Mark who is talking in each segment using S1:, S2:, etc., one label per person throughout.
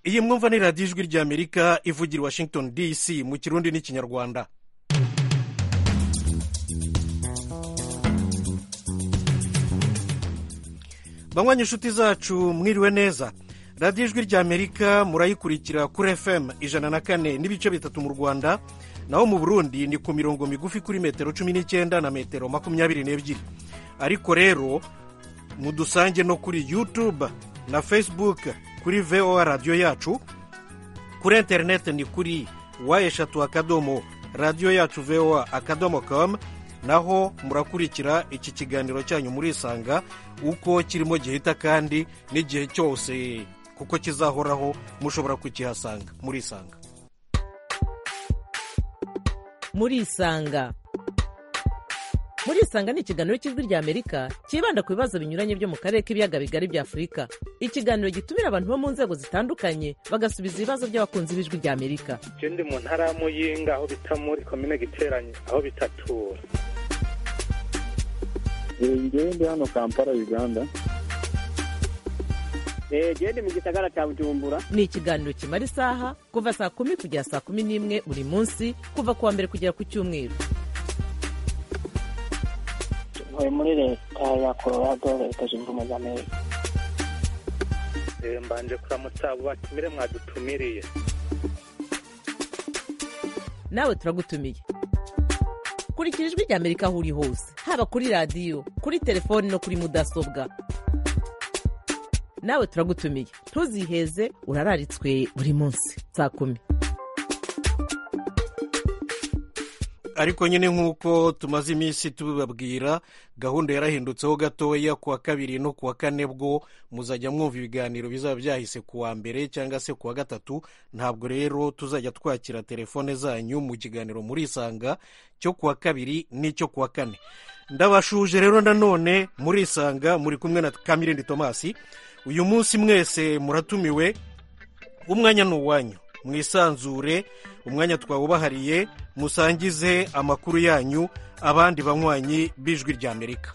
S1: iyi mwumva ni radiyo ijwi ry'amerika ivugira Washington DC mu kirundi n'ikinyarwanda. banywanyi inshuti zacu mwiriwe neza. radiyo ijwi ry'amerika murayikurikira kuri FM 104.3 mu Rwanda, naho mu Burundi ni ku mirongo migufi kuri metero 19 na metero 22. ariko rero mudusange no kuri YouTube na Facebook kuri VOA radiyo yacu. kuri interineti ni kuri wa3 radiyo yacu voa.com, naho murakurikira iki kiganiro cyanyu murisanga uko kirimo gihita, kandi n'igihe cyose kuko kizahoraho mushobora kukihasanga.
S2: murisanga ni ikiganiro cy'ijwi ry'Amerika kibanda ku bibazo binyuranye byo mu karere k'ibiyaga bigari bya Afurika. Ikiganiro gitumira abantu bo mu nzego zitandukanye bagasubiza ibibazo by'abakunzi b'ijwi ry'Amerika.
S3: Ndi mu ntara ya Muyinga aho bita muri komine Giteranyi aho bitatura.
S4: Ndi hano Kampala, Uganda.
S5: Ndi mu gisagara cya Bujumbura.
S2: Ni ikiganiro kimara isaha kuva saa 10 kugera saa 11 buri munsi, kuva kuwa mbere kugera ku cyumweru.
S5: Muri leta ya Colorado, leta zunze ubumwe za Amerika.
S3: Mbanje kuramutsa abo batumire mwadutumiriye.
S2: Nawe turagutumiye. Kurikira ijwi ry'Amerika aho uri hose, haba kuri radiyo, kuri telefoni no kuri mudasobwa. Nawe turagutumiye, ntuziheze, urararitswe buri munsi saa 10.
S1: ariko nyine nk'uko tumaze iminsi tubibabwira, gahunda yarahindutseho gatoya. kuwa kabiri no kuwa kane bwo muzajya mwumva ibiganiro bizaba byahise kuwa mbere cyangwa se kuwa gatatu. ntabwo rero tuzajya twakira telefone zanyu mu kiganiro murisanga cyo kuwa kabiri n'icyo kuwa kane. ndabashuje rero nanone murisanga, muri kumwe na Kamirindi Tomasi. uyu munsi mwese muratumiwe, umwanya ni uwanyu, mwisanzure, umwanya twawubahariye, musangize amakuru yanyu abandi banywanyi b'ijwi ry'Amerika.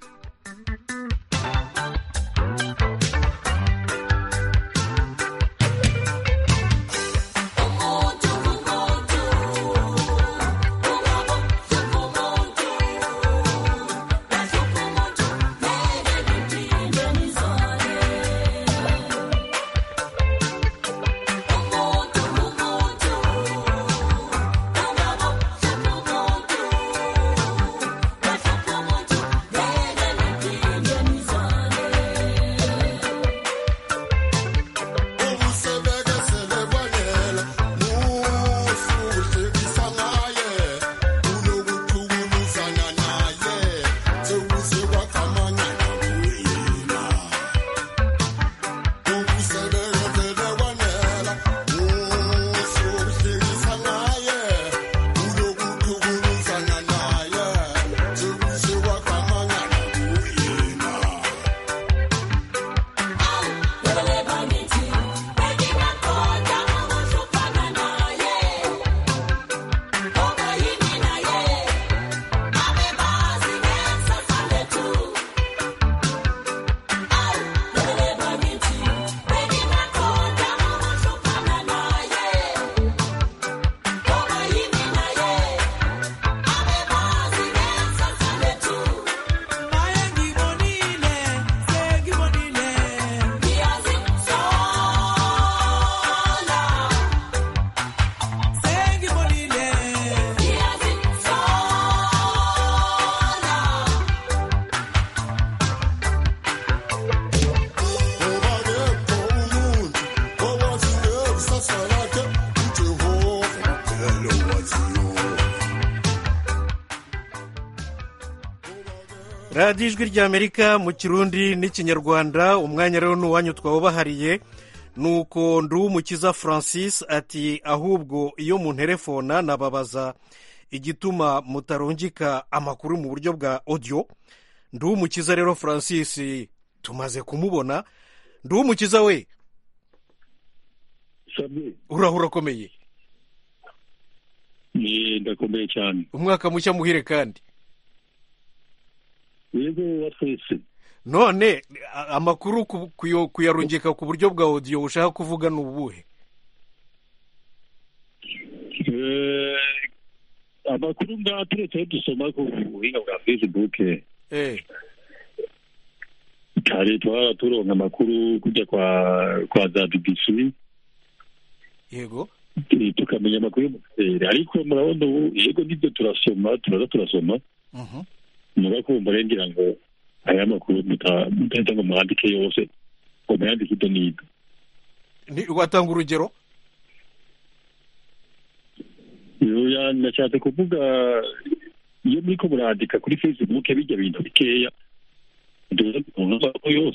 S1: radiyo ijwi ry'Amerika mu kirundi n'ikinyarwanda. umwanya rero ni uwanyu twawubahariye. nuko Nduwumukiza Francis ati ahubwo iyo munterefona nababaza igituma mutarungika amakuru mu buryo bwa audio. Nduwumukiza rero Francis tumaze kumubona. Nduwumukiza we, urahura komeye?
S4: Ndakomeye cyane.
S1: umwaka mushya muhire kandi.
S4: Yego watwese.
S1: none amakuru kuyarungika ku buryo bwa audio ushaka kuvuga ni ubuhe?
S4: amakuru ngaha turetse dusoma ku buhinga bwa Facebook kare turonka amakuru kujya kwa za BBC,
S1: yego,
S4: tukamenya amakuru mu karere, ariko murabona ubu yego nibyo turasoma mugakumva rengira ngo aya makuru mutahita ngo mwandike yose ngo mwandike ibyo n'ibyo.
S1: Watanga urugero?
S4: Nashatse kuvuga iyo muriko murandika kuri Facebook bijya bintu bikeya yose.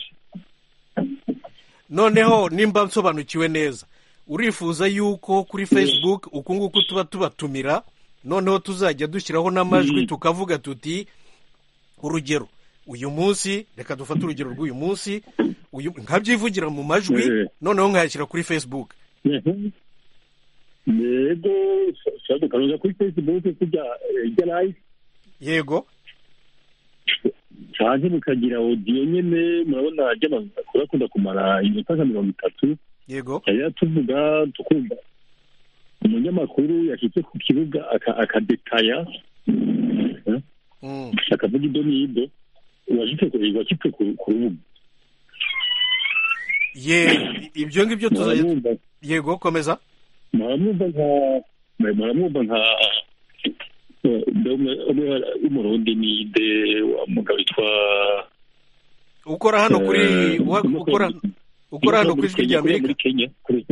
S1: Noneho nimba nsobanukiwe neza, urifuza yuko kuri Facebook uku nguku tuba tubatumira, noneho tuzajya dushyiraho n'amajwi tukavuga tuti urugero uyu munsi, reka dufate urugero rw'uyu munsi, nkabyivugira mu majwi noneho nkayashyira kuri Facebook.
S4: Yego, tukaruza kuri Facebook kujya live.
S1: Yego,
S4: cyane mukagira audio nyene, murabona ajya akunda kumara iminota 30.
S1: Yego,
S4: yari tuvuga tukumva umunyamakuru yashitse ku kibuga akadetaya akavuga ibyo n'ibyo washitse ku rubuga.
S1: Ibyo ngibyo tuzajya. Yego, komeza.
S4: Maramwumva nka umurundi ninde mugabo witwa
S1: ukora hano kuri ukora hano kuri Ijwi ry'Amerika
S4: Kenya,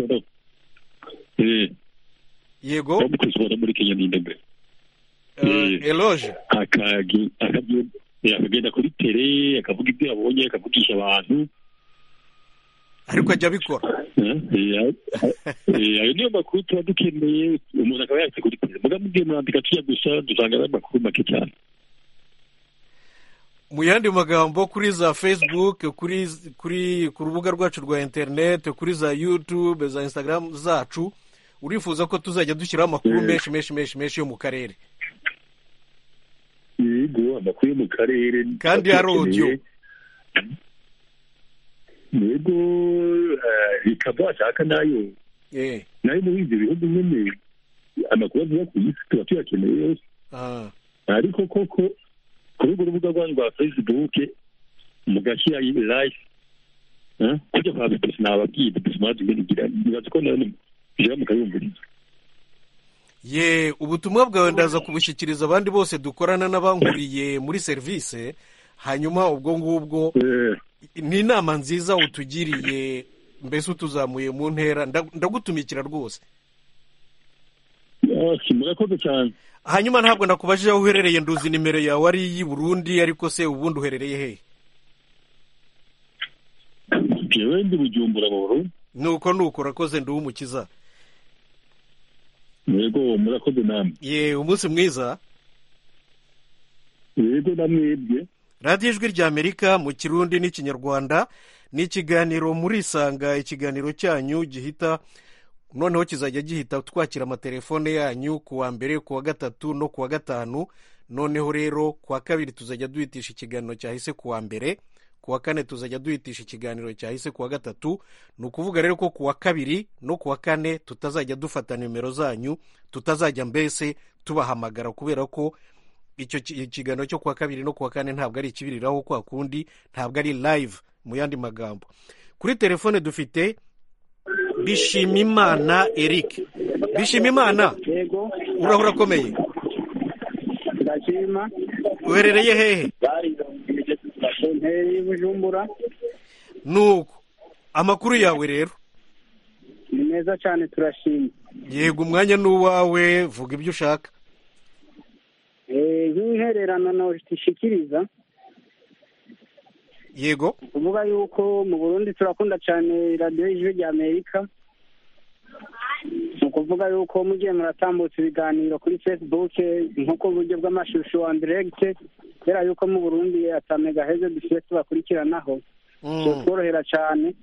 S1: yego,
S4: muri Kenya ninde
S1: Eloge
S4: akagenda kuri tele akavuga ibyo yabonye, akavugisha abantu,
S1: ariko ajya abikora.
S4: Ayo niyo makuru tuba dukeneye, umuntu akaba yanditse kuri tele, muga mugiye murandika tuya gusa dusanga ari amakuru make cyane.
S1: Mu yandi magambo, kuri za Facebook, ku rubuga rwacu rwa internet, kuri za YouTube, za Instagram zacu, urifuza ko tuzajya dushyiraho amakuru menshi yo mu karere.
S4: Yego, amakuru yo mu karere
S1: kandi ya audio.
S4: Yego, ikaba ashaka nayo nayo muri ibyo bihugu nyine amakuru avuga ku isi tuba tuyakeneye yose. Ariko koko kuri urwo rubuga rwa Facebook mugashyira live kujya kwa BBC nababwiye BBC mwazigira nibaza ko nayo ijya mukayumviriza.
S1: Ubutumwa bwawe ndaza kubushyikiriza abandi bose dukorana n'abankuriye muri service, hanyuma ubwo ngubwo ni inama nziza utugiriye, mbese utuzamuye mu ntera, ndagutumikira rwose.
S4: Murakoze cyane.
S1: Hanyuma ntabwo nakubajije aho uherereye, nduzi nimero yawe ari iy'i Burundi, ariko se ubundi uherereye hehe?
S4: Jewe ndi Bujumbura mu Burundi.
S1: Nuko rakoze, ndi umukiza.
S4: Yego, murakoze namwe.
S1: Umunsi mwiza.
S4: Yego, namwebwe.
S1: Radio Ijwi ry'Amerika mu Kirundi n'Ikinyarwanda, ni ikiganiro muri Isanga, ikiganiro cyanyu gihita noneho kizajya gihita twakira amatelefone yanyu ku wa mbere, ku wa gatatu no ku wa gatanu. Noneho rero ku wa kabiri tuzajya duhitisha ikiganiro cyahise ku wa mbere, ku wa kane tuzajya duhitisha ikiganiro cyahise ku wa gatatu. Ni ukuvuga rero ko ku wa kabiri no ku wa kane tutazajya dufata nimero zanyu, tutazajya mbese tubahamagara, kubera ko icyo ikiganiro cyo ku wa kabiri no ku wa kane ntabwo ari ikibiriraho kwa kundi, ntabwo ari live. Mu yandi magambo, kuri telefone dufite Bishimimana Eric. Bishimimana,
S5: yego,
S1: urahura komeye?
S5: ndashima.
S1: Uherereye hehe?
S5: Bujumbura.
S1: Nuko amakuru yawe rero?
S5: Ni meza cyane, turashima.
S1: Yego, umwanya ni uwawe, vuga ibyo ushaka.
S5: Nk'intererano noshikiriza.
S1: Yego,
S5: kuvuga yuko mu Burundi turakunda cyane Radio Ijwi ry'Amerika. Kuvuga yuko mugiye muratambutsa ibiganiro kuri Facebook nk'uko uburyo bw'amashusho wa direct, kubera yuko mu Burundi atamega heze dufite tubakurikiranaho, tworohera cyane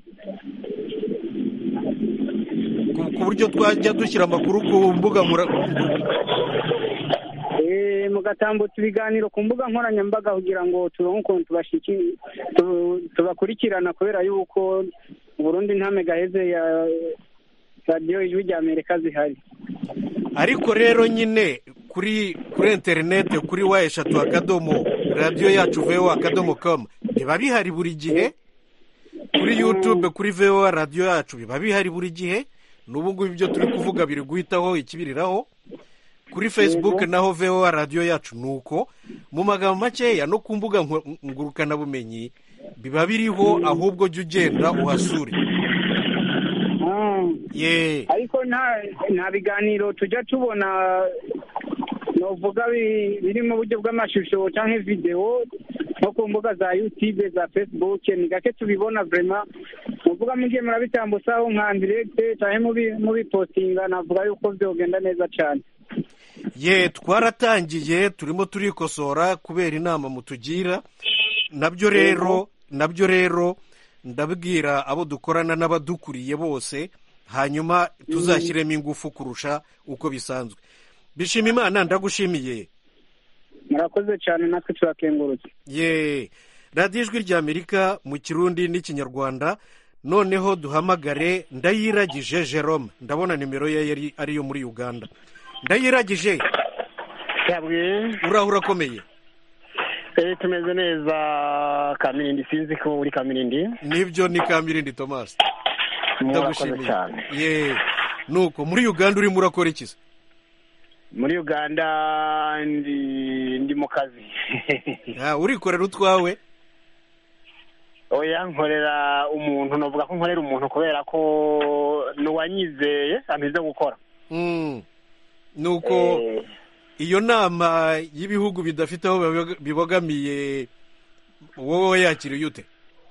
S5: ku
S1: buryo twajya dushyira amakuru ku mbuga
S5: mugatambutsa ibiganiro ku mbuga nkoranyambaga kugira ngo turonke ukuntu tubakurikirana kubera yuko Burundi nta megaheze ya radiyo ijwi rya Amerika zihari.
S1: Ariko rero nyine kuri interineti kuri wa eshatu akadomo radiyo yacu voa.com biba bihari buri gihe, kuri YouTube kuri voa radiyo yacu biba bihari buri gihe, n'ubu ngubu ibyo turi kuvuga biri guhitaho ikibiriraho, kuri Facebook naho voa radiyo yacu nuko, mu magambo makeya no ku mbuga ngurukanabumenyi biba biriho, ahubwo jya ugenda uhasure.
S5: Ariko nta biganiro tujya tubona novuga biri mu buryo bw'amashusho cyangwa video no ku mbuga za YouTube za Facebook, ni gake tubibona vraiment. Muvuga mugiye murabitambutsaho nka direct cyangwa mubipostinga, navuga yuko byogenda neza cyane.
S1: Twaratangiye turimo turikosora kubera inama mutugira, nabyo rero ndabwira abo dukorana n'abadukuriye bose, hanyuma tuzashyiremo ingufu kurusha uko bisanzwe. Bishima Imana, ndagushimiye.
S5: Murakoze cyane, natwe turakengurutse.
S1: Radiyo ijwi rya Amerika mu Kirundi n'ikinyarwanda. Noneho duhamagare Ndayiragije Jerome, ndabona nimero ye ariyo muri Uganda. Ndayiragije, uraho urakomeye?
S6: Tumeze neza Kamirindi, sinzi ko uri Kamirindi.
S1: Nibyo, ni Kamirindi Thomas. Ndagushimiye. Nuko muri Uganda urimo urakora iki?
S6: Muri Uganda ndi mu kazi.
S1: Urikorera utwawe?
S6: Oya, nkorera umuntu, novuga ko nkorera umuntu kubera ko nuwanyizeye amize gukora.
S1: Nuko iyo nama y'ibihugu bidafite aho bibogamiye wowe yakiriye ute?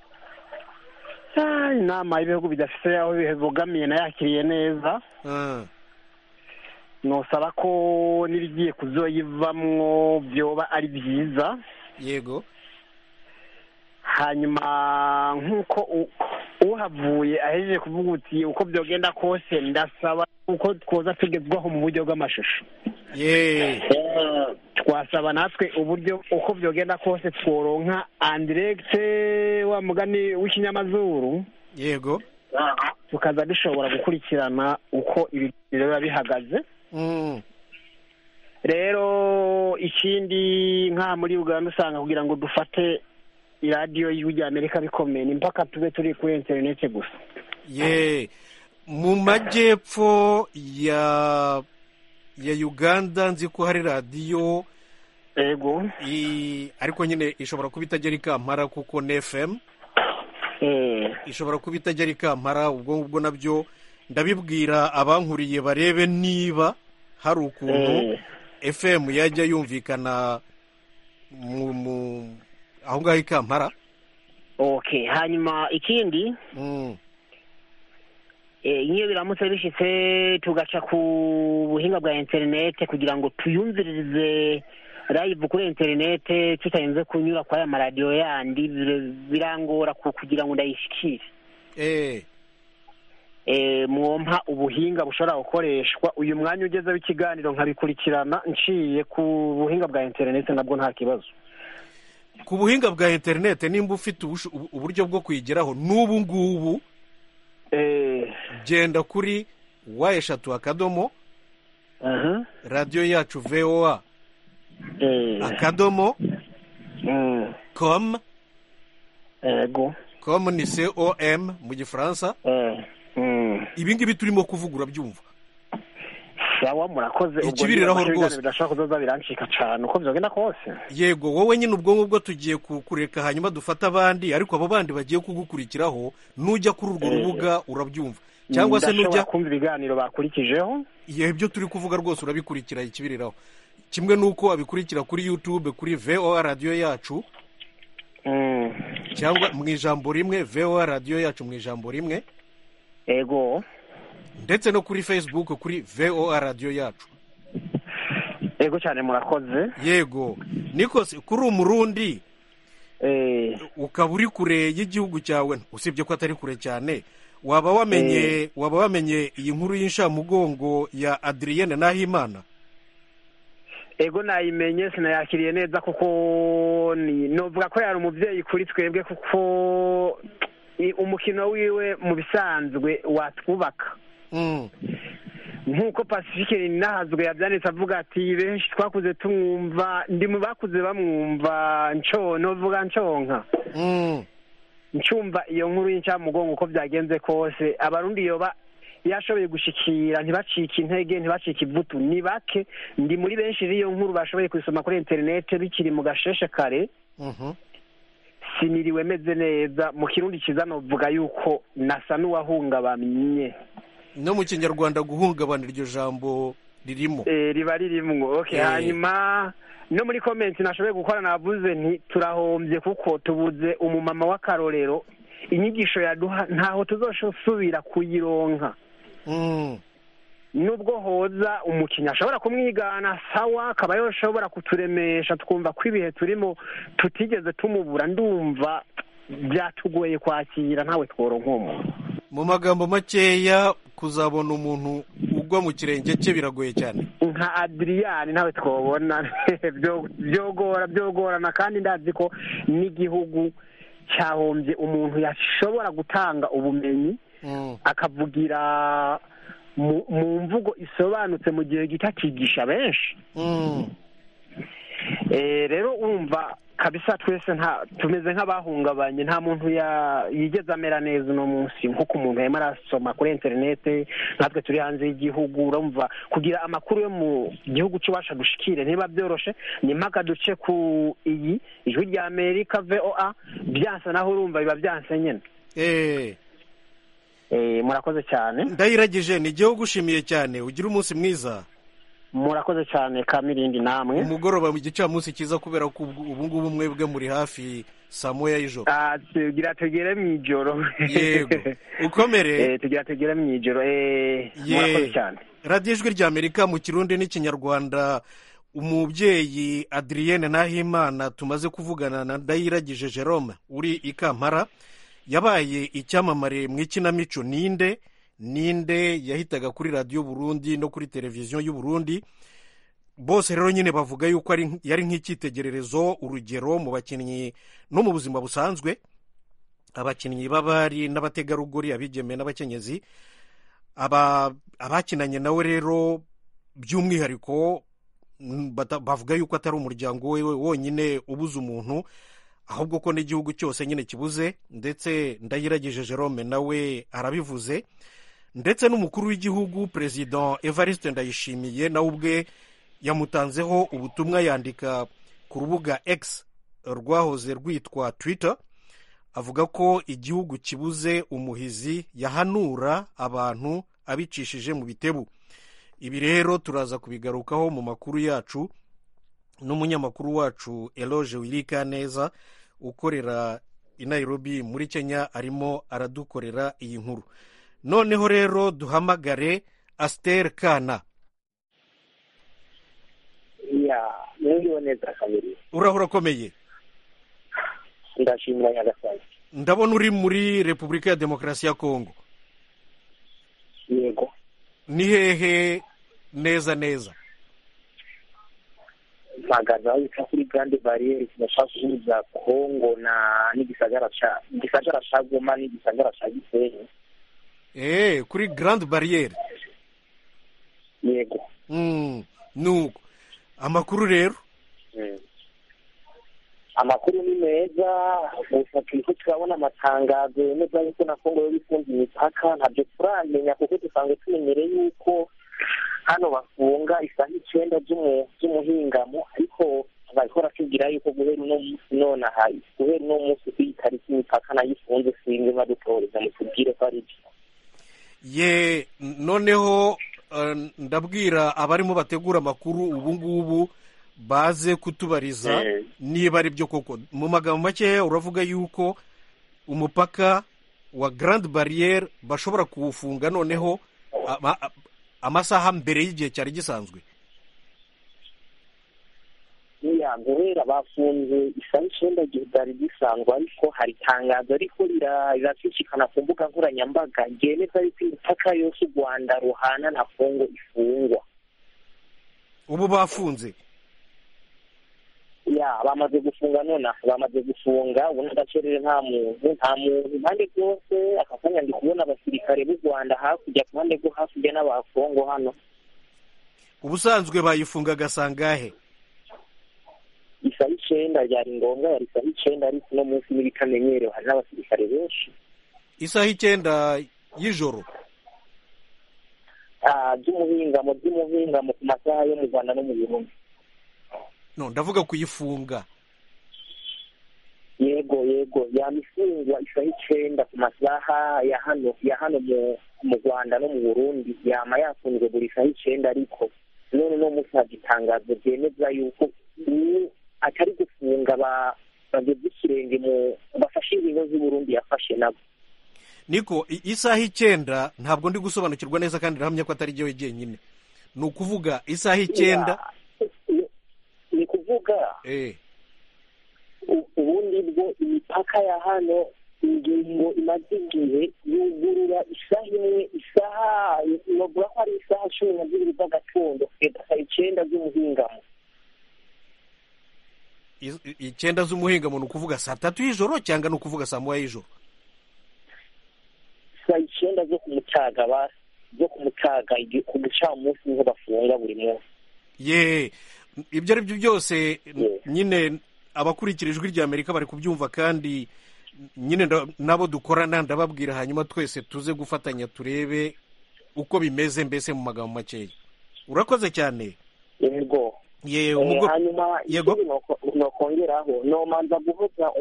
S6: Inama y'ibihugu bidafite aho bibogamiye nayakiriye neza. Nosaba ko n'ibigiye kuzoyivamwo byoba ari byiza.
S1: Yego.
S6: Hanyuma nk'uko uhavuye ahejeje kuvuga uti uko byogenda kose ndasaba uko twoza tugezwaho mu buryo bw'amashusho. Twasaba natwe uburyo uko byogenda kose tworonka direct wa mugani w'ikinyamazuru.
S1: Yego.
S6: Tukaza dushobora gukurikirana uko ibiganiro biba bihagaze. Rero ikindi nka muri Uganda usanga kugira ngo dufate iradiyo y'ijwi rya Amerika bikomeye ni mpaka tube turi kuri interineti gusa.
S1: Mu majyepfo ya Uganda nzi ko hari radiyo.
S6: Yego.
S1: Ariko nyine ishobora kuba itajya i Kampala kuko ni FM. Ishobora kuba itajya i Kampala, ubwo nabyo ndabibwira abankuriye barebe niba hari ukuntu FM yajya yumvikana aho ngaho i Kampala.
S6: Hanyuma ikindi iyo biramutse bishitse tugaca ku buhinga bwa interineti kugira ngo tuyumvirize live kuri interineti tutarinze kunyura kwa ya maradiyo yandi, birangora kugira ngo ndayishikire. Mwompa ubuhinga bushobora gukoreshwa uyu mwanya ugezeho ikiganiro nkabikurikirana nciye ku buhinga bwa interineti, nabwo nta kibazo.
S1: Ku buhinga bwa interineti nimba ufite uburyo bwo kuyigeraho n'ubu ngubu, genda kuri wa eshatu akadomo radiyo yacu voa akadomo com. Com ni COM mu gifaransa. Ibi ngibi turimo kuvuga urabyumva?
S6: Sawa, murakoze.
S1: Ikibiriraho rwose
S6: bidashaka kuzoza birancika cyane uko byogenda kose.
S1: Yego, wowe nyine ubwo ngubwo tugiye kureka hanyuma dufata abandi, ariko abo bandi bagiye kugukurikiraho nujya kuri urwo rubuga urabyumva, cyangwa se nujya
S6: kumva ibiganiro bakurikijeho.
S1: Ibyo turi kuvuga rwose urabikurikira ikibiriraho, kimwe nuko abikurikira kuri YouTube kuri VOA radiyo yacu, cyangwa mu ijambo rimwe VOA radiyo yacu mu ijambo rimwe.
S6: Ego.
S1: Ndetse no kuri Facebook kuri VOA radiyo yacu.
S6: Ego cyane, murakoze.
S1: Yego, Nikose kuri umurundi ukaba uri kure y'igihugu cyawe, usibye ko atari kure cyane, waba wamenye iyi nkuru y'inshamugongo ya Adrienne Nahimana?
S7: ego nayimenye sinayakiriye neza kuko novuga ko yari umubyeyi kuri twebwe kuko umukino wiwe mu bisanzwe watwubaka nk'uko Pacifique Ninahazwe yabyanditse avuga ati benshi twakuze tumwumva ndi mu bakuze bamwumva novuga nconka ncumva iyo nkuru y'incamugongo uko byagenze kose abarundi yoba yashoboye gushikira ntibacike intege ntibacike ivutu ni bake ndi muri benshi iyo nkuru bashoboye kuyisoma kuri interinete bikiri mu gasheshe kare siniriwe meze neza mu kirundi kiza novuga yuko nasa n'uwahungabanye
S1: no mu kinyarwanda guhungabana iryo jambo ririmo
S7: riba ririmwo okay hanyuma no muri comment nashoboye gukora navuze nti turahombye kuko tubuze umumama w'akarorero inyigisho yaduha ntaho tuzoshobora kuyironka nubwo hoza umukinya ashobora kumwigana sawa akaba yoshobora kuturemesha twumva ko ibihe turimo tutigeze tumubura ndumva byatugoye kwakira ntawe tworonka umuntu
S1: mu magambo makeya kuzabona umuntu ugwa mu kirenge cye biragoye cyane
S7: nka Adrian ntawe twobona byogorana kandi ndazi ko n'igihugu cyahombye umuntu yashobora gutanga ubumenyi akavugira mu mvugo isobanutse mu gihe gitakigisha benshi rero urumva kabisa twese tumeze nk'abahungabanye nta muntu yigeze amera neza uno munsi nk'uko umuntu yarimo arasoma kuri interinete natwe turi hanze y'igihugu urumva kugira amakuru yo mu gihugu cy'iwacu dushikire niba byoroshe ni mpaka duce ku ijwi rya Amerika VOA byansa naho urumva biba byanse nyine murakoze cyane
S1: Ndayiragije ni igihugu ushimiye cyane ugira umunsi mwiza
S7: murakoze cyane Kamirindi namwe
S1: umugoroba mu gicamunsi cyiza kubera ko ubu ngubu mwebwe muri hafi saa moya y'ijoro
S7: tugira tugere mu ijoro
S1: yego ukomere
S7: tugira tugere mu ijoro murakoze cyane
S1: radiyo ijwi rya Amerika mu kirundi n'ikinyarwanda umubyeyi Adrienne Nahimana tumaze kuvugana na Ndayiragije Jerome uri i Kampala yabaye icyamamare mu ikinamico ninde yahitaga kuri radiyo Burundi no kuri televiziyo y'u Burundi bose rero nyine bavuga yuko yari nk'icyitegererezo urugero mu bakinnyi no mu buzima busanzwe abakinnyi b'abari n'abategarugori abigeme n'abakenyezi abakinanye nawe rero by'umwihariko bavuga yuko atari umuryango we wonyine ubuze umuntu ahubwo ko n'igihugu cyose nyine kibuze ndetse Ndayiragije Jerome nawe arabivuze ndetse n'umukuru w'igihugu Perezida Evariste Ndayishimiye nawe ubwe yamutanzeho ubutumwa yandika ku rubuga X rwahoze rwitwa Twitter avuga ko igihugu kibuze umuhizi yahanura abantu abicishije mu bitebu ibi rero turaza kubigarukaho mu makuru yacu n'umunyamakuru wacu Eloge Wirikaneza ukorera i Nairobi muri Kenya arimo aradukorera iyi nkuru noneho rero duhamagare Aster Kana urahura akomeye
S8: ndashimira Nyagasani
S1: ndabona uri muri Repubulika ya Demokarasi ya Kongo
S8: yego
S1: ni hehe neza
S8: mpagaze aho bita kuri Grande Barriere kinashaka kuhuza Kongo n'igisagara ca Goma n'igisagara ca Gisenyi
S1: kuri Grande Barriere
S8: yego
S1: nuko amakuru rero
S8: amakuru ni meza gusa turiko turabona amatangazo yemeza yuko na Kongo yo bifunze imipaka ntabyo turamenya kuko dusanzwe tumenyereye yuko hano bafunga isaha 9 z'umuhingamo ariko bariko baratubwira yuko guhera uno munsi kw'itariki imipaka nayo ifunze singe badutoreza mutubwire ko ari
S1: ye noneho ndabwira abarimo bategura amakuru ubu ngubu baze kutubariza niba ari byo koko mu magambo make uravuga yuko umupaka wa Grande Barriere bashobora kuwufunga noneho amasaha mbere y'igihe cyari gisanzwe
S8: guhera bafunze isaha 9 igihe byari gisanzwe ariko hari itangazo ariko rirashishikana ku mbuga nkoranyambaga ryemeza yuko imipaka yose u Rwanda ruhana na Kongo ifungwa
S1: ubu bafunze
S8: bamaze gufunga none bamaze gufunga ubu n'agacerere nta muntu impande zose. aka kanya ndi kubona abasirikare b'u Rwanda hakurya ku ruhande rwo hakurya n'abakongo hano.
S1: ubusanzwe bayifungaga sangahe?
S8: isaha 9 ryari ngombwa yari isaha 9 ariko no munsi n'ibikamenyerewe hari n'abasirikare benshi.
S1: isaha 9 y'ijoro
S8: by'umuhingamo ku masaha yo mu Rwanda no mu Burundi.
S1: no ndavuga kuyifunga.
S8: yego yamifungwa isaha 9 ku masaha ya hano mu Rwanda no mu Burundi yama yafunzwe buri saha 9 ariko none no munsi hagitangazo byemeza yuko atari gufunga bageze ikirenge mu bafashe ingingo z'u Burundi yafashe nabo.
S1: niko isaha 9 ntabwo ndi gusobanukirwa neza kandi ndahamya ko atari jyewe jyenyine. ni ukuvuga isaha 9
S8: ni kuvuga ubundi bwo imipaka ya hano ingingo imaze igihe yugurura isaha imwe novuga ko ari isaha 12 z'agatondo kugeza saa 9 z'umuhingamo.
S1: 9 z'umuhingamo ni ukuvuga saa 3 y'ijoro cyangwa ni ukuvuga saa 1 y'ijoro?
S8: saa 9 zo kumutaga ku gicamunsi niho bafunga buri munsi.
S1: ibyo ari byo byose nyine abakurikira ijwi rya Amerika bari kubyumva kandi nyine nabo dukorana ndababwira hanyuma twese tuze gufatanya turebe uko bimeze mbese mu magambo makeya. urakoze cyane.
S8: hanyuma nokongeraho nomanza guhoza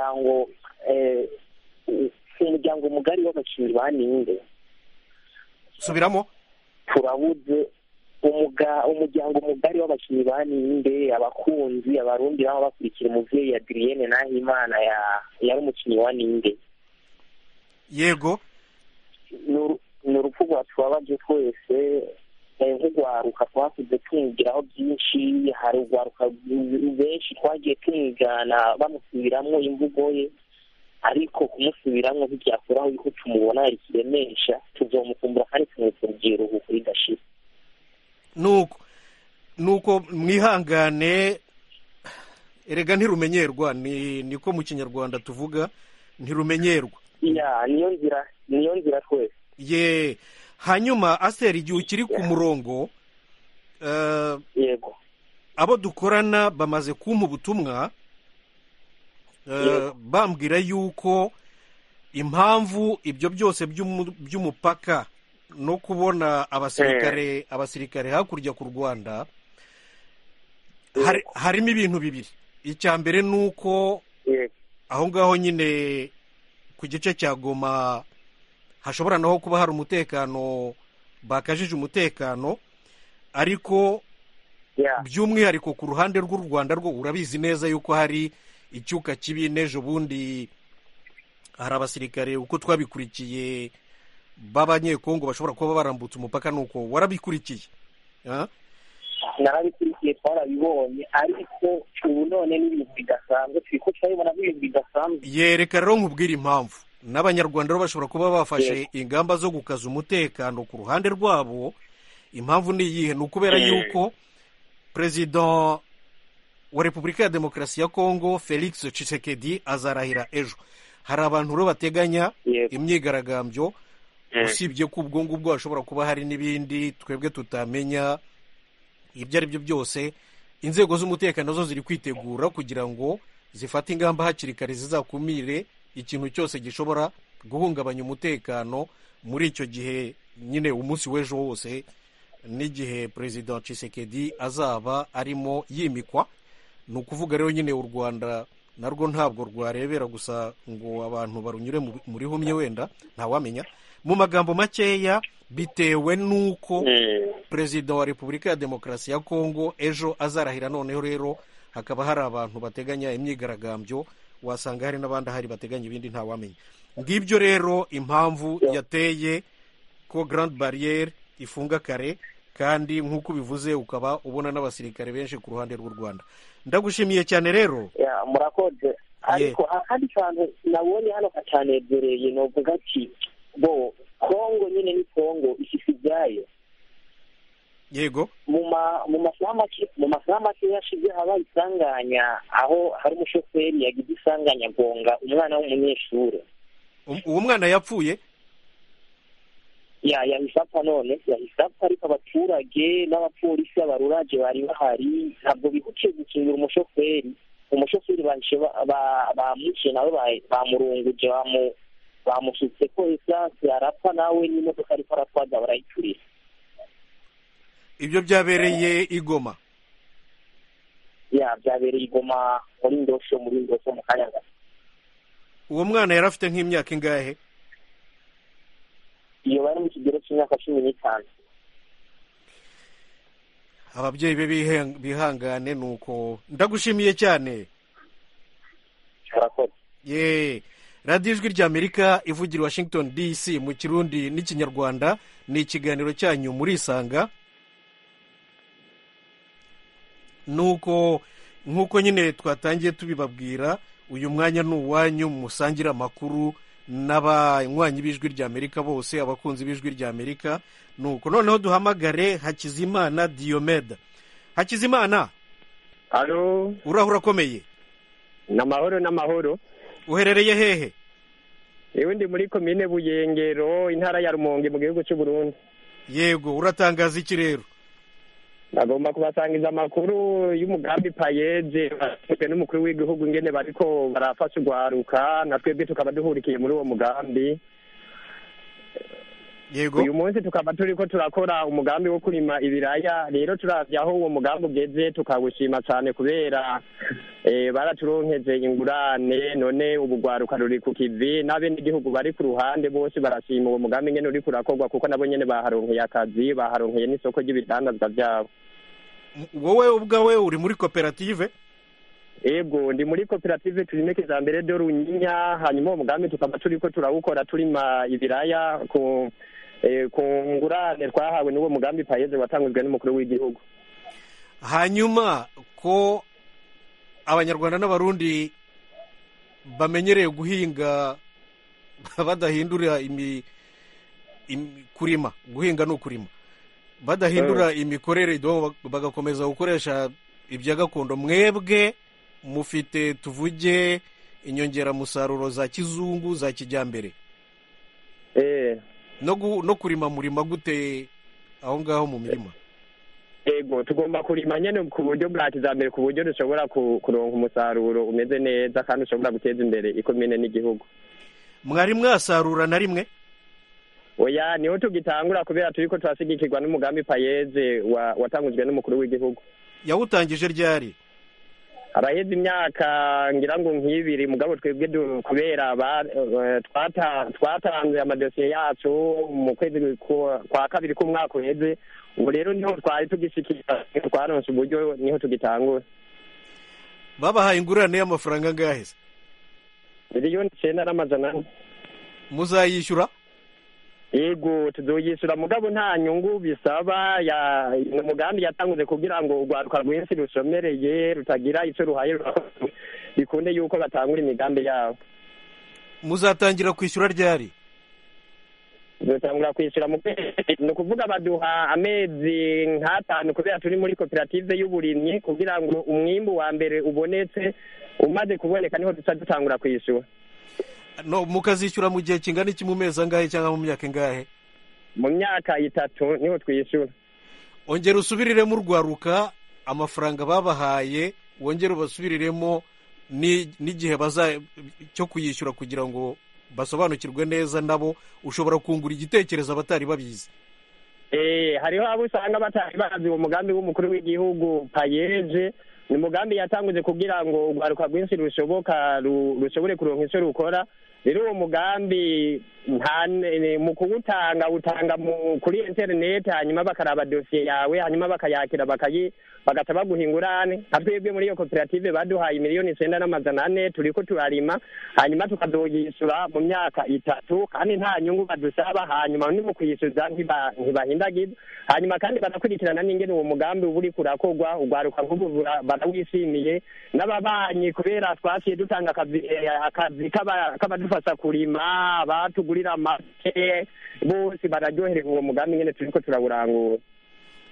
S8: umuryango mugari w'abakinnyi ba Ninde.
S1: subiramo.
S8: turabuze umuryango mugari w'abakinnyi ba Ninde, abakunzi abarundi baba bakurikira umuvyeyi Adrienne Nahimana yari umukinnyi wa Ninde.
S1: yego
S8: ni urupfu rwatubabaje twese nk'urwaruka twakuze twigiraho byinshi. hari urwaruka benshi twagiye twigana bamusubiramwo imvugo ye ariko kumusubiramwo ntibyakuraho yuko tumubona hari kiremesha tuzomukumbura kandi tumwifuriye uruhuko ridashira.
S1: nuko mwihangane erega ntirumenyerwa niko mu kinyarwanda tuvuga ntirumenyerwa.
S8: niyo nzira twese.
S1: hanyuma Aseri igihe ukiri ku murongo
S8: yego
S1: abo dukorana bamaze kumpa ubutumwa bambwira yuko impamvu ibyo byose by'umupaka no kubona abasirikare hakurya ku Rwanda harimo ibintu bibiri. icya mbere ni uko aho ngaho nyine ku gice cya Goma hashobora naho kuba hari umutekano bakajije umutekano ariko by'umwihariko ku ruhande rw'u Rwanda rwo urabizi neza yuko hari icyuka kibi. n'ejo bundi hari abasirikare uko twabikurikiye b'abanyekongo bashobora kuba barambutse umupaka. nuko warabikurikiye?
S8: narabikurikiye twarabibonye ariko ubu none n'ibintu bidasanzwe turiko turabibona nk'ibintu bidasanzwe.
S1: yereka rero nkubwira impamvu n'abanyarwanda rero bashobora kuba bafashe ingamba zo gukaza umutekano ku ruhande rwabo. impamvu ni iyihe? ni ukubera yuko perezida wa Repubulika ya Demokarasi ya Kongo Felix Tshisekedi azarahira ejo. hari abantu rero bateganya imyigaragambyo usibye ko ubwo ngubwo hashobora kuba hari n'ibindi twebwe tutamenya. ibyo ari byo byose inzego z'umutekano zo ziri kwitegura kugira ngo zifate ingamba hakiri kare zizakumire ikintu cyose gishobora guhungabanya umutekano muri icyo gihe nyine umunsi w'ejo wose n'igihe perezida Tshisekedi azaba arimo yimikwa. ni ukuvuga rero nyine u Rwanda narwo ntabwo rwarebera gusa ngo abantu barunyure muri humye wenda ntawamenya. mu magambo makeya bitewe n'uko perezida wa Repubulika ya Demokarasi ya Kongo ejo azarahira, noneho rero hakaba hari abantu bateganya imyigaragambyo, wasanga hari n'abandi ahari bateganya ibindi ntawamenya. ngibyo rero impamvu yateye ko Grande Barriere ifunga kare, kandi nk'uko bivuze ukaba ubona n'abasirikare benshi ku ruhande rw'u Rwanda. ndagushimiye cyane rero.
S8: murakoze. ariko akandi kantu nabonye hano katanezereye novuga ati Kongo nyine ni Kongo ifise ibyayo.
S1: yego
S8: mu masaha make yashize haba isanganya aho hari umushoferi yagize isanganya agonga umwana w'umunyeshuri.
S1: uwo mwana yapfuye
S8: yahise apfa ariko abaturage n'abapolisi abaruraje bari bahari ntabwo bihutiye gukingira umushoferi bahishe bamwishe nawe bamurunguje bamusutse ko esanse arapfa nawe n'imodoka ariko aratwaza barayiturira.
S1: ibyo byabereye i Goma?
S8: byabereye i Goma muri Ndosho mu kanya gato.
S1: uwo mwana yari afite nk'imyaka ingahe?
S8: iyo bari mu kigero cy'imyaka 15.
S1: ababyeyi be bihangane nuko ndagushimiye cyane.
S8: Arakoze.
S1: radiyo ijwi ry'Amerika ivugira i Washington DC mu Kirundi n'Ikinyarwanda, ni ikiganiro cyanyu murisanga. nuko nk'uko nyine twatangiye tubibabwira, uyu mwanya ni uwanyu, musangira amakuru n'abanywanyi b'ijwi ry'Amerika bose, abakunzi b'ijwi ry'Amerika. nuko noneho duhamagare Hakizimana Diomede. Hakizimana,
S7: halo,
S1: urahura akomeye?
S7: n'amahoro.
S1: uherereye hehe?
S7: yewe ndi muri komine Buyengero, intara ya Rumonge, mu gihugu cy'u Burundi.
S1: Yego, uratangaza iki rero?
S7: Nagomba kubasangiza amakuru y'umugambi payeje baswe n'umukuru w'igihugu ingene bariko barafasha urwaruka, natwebwe tukaba duhurikiye muri uwo mugambi.
S1: Yego,
S7: uyu munsi tukaba turiko turakora umugambi wo kurima ibiraya. Rero turavye aho uwo mugambi ugeze tukawushima cyane kubera baraturonkeje ingurane, none ubu rwaruka ruri ku kivi, n'abenegihugu bari ku ruhande bose barashima uwo mugambi ingene uriko urakorwa, kuko nabo nyene baharonkeye akazi, baharonkeye n'isoko ry'ibidandazwa vyabo.
S1: wowe ubwawe uri muri koperative?
S7: Ego, ndi muri koperative Turime Kijambere de Runyinya. Hanyuma uwo mugambi tukaba turiko turawukora turima ibiraya ku ngurane twahawe n'uwo mugambi payeje watangujwe n'umukuru w'igihugu.
S1: Hanyuma ko abanyarwanda n'abarundi bamenyereye guhinga badahindura kurima, guhinga no kurima badahindura imikorere, bagakomeza gukoresha ibya gakondo, mwebwe mufite tuvuge inyongeramusaruro za kizungu za kijyambere no kurima murima gute aho ngaho mu mirima?
S7: Ego, tugomba kurima nyene ku buryo bwa kijambere, ku buryo dushobora kuronka umusaruro umeze neza kandi ushobora guteza imbere ikomine n'igihugu.
S1: Mwari mwasarura na rimwe?
S7: Oya, niho tugitangura kubera turiko turasigikirwa n'umugambi payeje watangujwe n'umukuru w'igihugu.
S1: Yawutangije ryari?
S7: Araheze imyaka ngira ngo nk'ibiri, mugabo twebwe kubera twatanze amadosiye yacu mu kwezi kwa kabiri k'umwaka uheze. ubu rero niho twari tugishikira, twaronse uburyo, niho tugitangura.
S1: Babahaye ingurane y'amafaranga angahe?
S7: Miliyoni 9,400.
S1: Muzayishyura?
S7: Yego, tuzoyishyura, mugabo nta nyungu bisaba. Umugambi yatanguze kugira ngo urwaruka rwinshi rushomereye rutagira icyo ruhaye bikunde yuko batangura imigambi yabo.
S1: Muzatangira kwishyura ryari?
S7: Dutangura kwishyura mu kwezi, ni ukuvuga baduha amezi nk'atanu kubera turi muri koperative y'uburimyi, kugira ngo umwimbu wa mbere ubonetse, umaze kuboneka niho duca dutangura kwishyura.
S1: No, mukazishyura mu gihe kingana iki, mu mezi angahe cyangwa mu myaka ingahe?
S7: Mu myaka 3 niho twishyura.
S1: Ongera usubiriremo urwaruka amafaranga babahaye, wongera ubasubiriremo n'igihe cyo kuyishyura kugira ngo basobanukirwe neza, nabo ushobora kungura igitekerezo abatari babizi.
S7: Hariho abo usanga batari bazi uwo mugambi w'umukuru w'igihugu payeje. Ni mugambi yatanguje kugira ngo urwaruka rwinshi rushobore kuronka icyo rukora. Rero uwo mugambi mu kuwutanga utanga kuri internet, hanyuma bakaraba dosiye yawe, hanyuma bakayakira bagaca baguha ingurane. Nka twebwe muri iyo koperative baduhaye miliyoni 9,400, turiko turarima, hanyuma tukazoyishyura mu myaka 3 kandi nta nyungu badusaba. Hanyuma ni mu kuyishyuza ntibahindagiza, hanyuma kandi banakurikirana n'ingene uwo mugambi uba uriko urakorwa. Urwaruka nk'ubu barawishimiye, n'ababanyi kubera twaciye dutanga akazi k'abadufasha kurima, batugurira amase, bose bararyoherewe uwo mugambi ingene turiko turawurangura.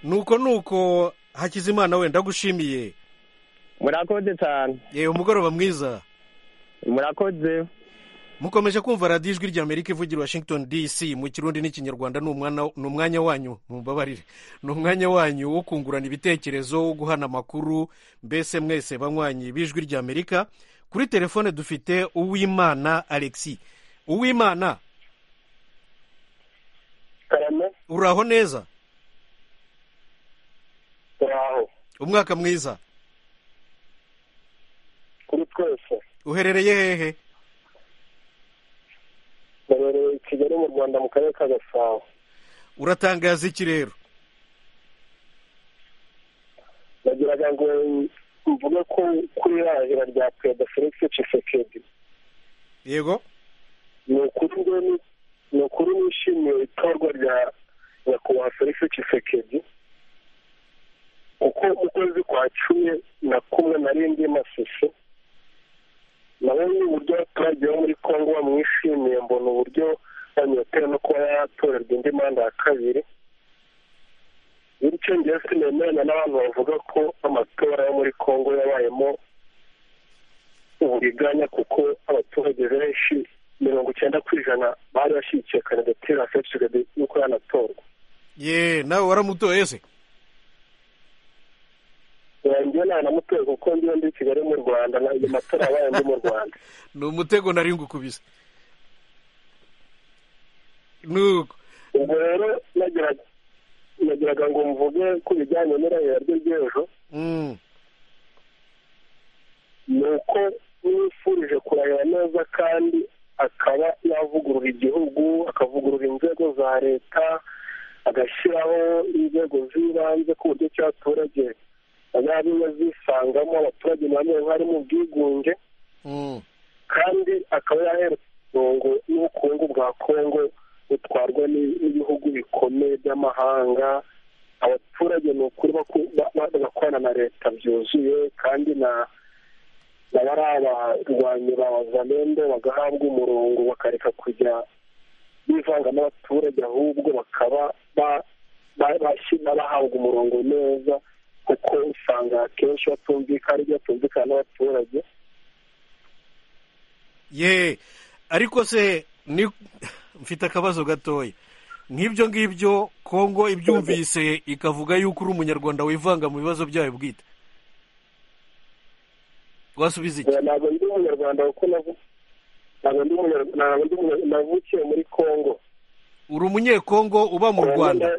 S1: nuko Hakizimana wenda ndagushimiye.
S9: Murakoze cyane.
S1: Umugoroba mwiza.
S9: Murakoze.
S1: Mukomeje kumva radiyo ijwi ry'Amerika ivugira Washington DC mu Kirundi n'Ikinyarwanda. Ni umwanya wanyu, mumbabarire, ni umwanya wanyu wo kungurana ibitekerezo, wo guhana amakuru, mbese mwese banywanyi b'ijwi ry'Amerika. Kuri telefone dufite Uwimana Alexis. Uwimana, uraho neza?
S10: Uraho.
S1: Umwaka mwiza.
S10: Kuri twese.
S1: Uherereye hehe?
S10: Uherereye Kigali mu Rwanda mu karere ka Gasabo.
S1: Uratangaza iki rero?
S10: Nagiraga ngo mvuge ko kuri irahira rya Perezida Felix Tshisekedi.
S1: Yego.
S10: Ni ukuri nishimiye itorwa rya nyakubahwa Felix Tshisekedi, kuko mu kwezi kwa 11 narindi Masisi nabonye uburyo abaturage bo muri Kongo bamwishimiye, mbona uburyo banyotewe no kuba yatorerwa indi manda ya kabiri. Bityo njyewe sinemeranya n'abantu bavuga ko amatora yo muri Kongo yabayemo uburiganya, kuko abaturage benshi 90% bari bashyigikiye kandidatire ya Felix Tshisekedi yuko yanatorwa.
S1: Nawe waramutoye se?
S10: Njye nanamutoye kuko ndiyo ndi Kigali mu Rwanda, ayo matora yabaye ndi mu Rwanda.
S1: Ni umutego nari ngukubise.
S10: Ubwo rero nagiraga ngo mvuge ku bijyanye n'irahira rye ry'ejo. Ni uko yifurije kurahira neza kandi akaba yavugurura igihugu, akavugurura inzego za leta, agashyiraho inzego z'ibanze ku buryo cy'abaturage abariya zisangamo, abaturage bamwe bari mu bwigunge, kandi akaba yahereye n'ubukungu bwa Kongo butwarwa n'ibihugu bikomeye by'amahanga. Abaturage ni ukuri bakorana na leta byuzuye, kandi na bari abarwanyi ba Wazalendo bagahabwa umurongo, bakareka kujya bivanga n'abaturage, ahubwo bakaba bahabwa umurongo neza, kuko usanga akenshi batumvikana n'abaturage.
S1: Ariko se mfite akabazo gatoya. Nk'ibyo ngibyo Kongo ibyumvise ikavuga yuko uri umunyarwanda wivanga mu bibazo byayo bwite, wasubiza iki?
S10: Ntabwo ndi umunyarwanda kuko navukiye muri Kongo.
S1: Uri umunyekongo uba mu Rwanda?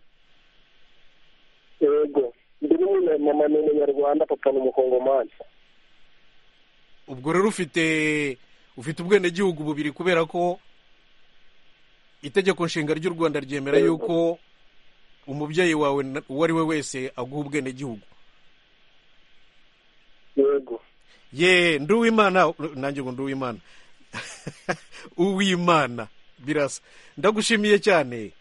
S10: Yego, ndi mama ni umunyarwanda, papa ni umukongomani.
S1: Ubwo rero ufite ubwenegihugu bubiri, kubera ko itegeko nshinga ry'u Rwanda ryemera yuko umubyeyi wawe uwo ari we wese aguha ubwenegihugu.
S10: Yego.
S1: Nduwimana, nanjye ngo Nduwimana. Uwimana birasa. Ndagushimiye cyane.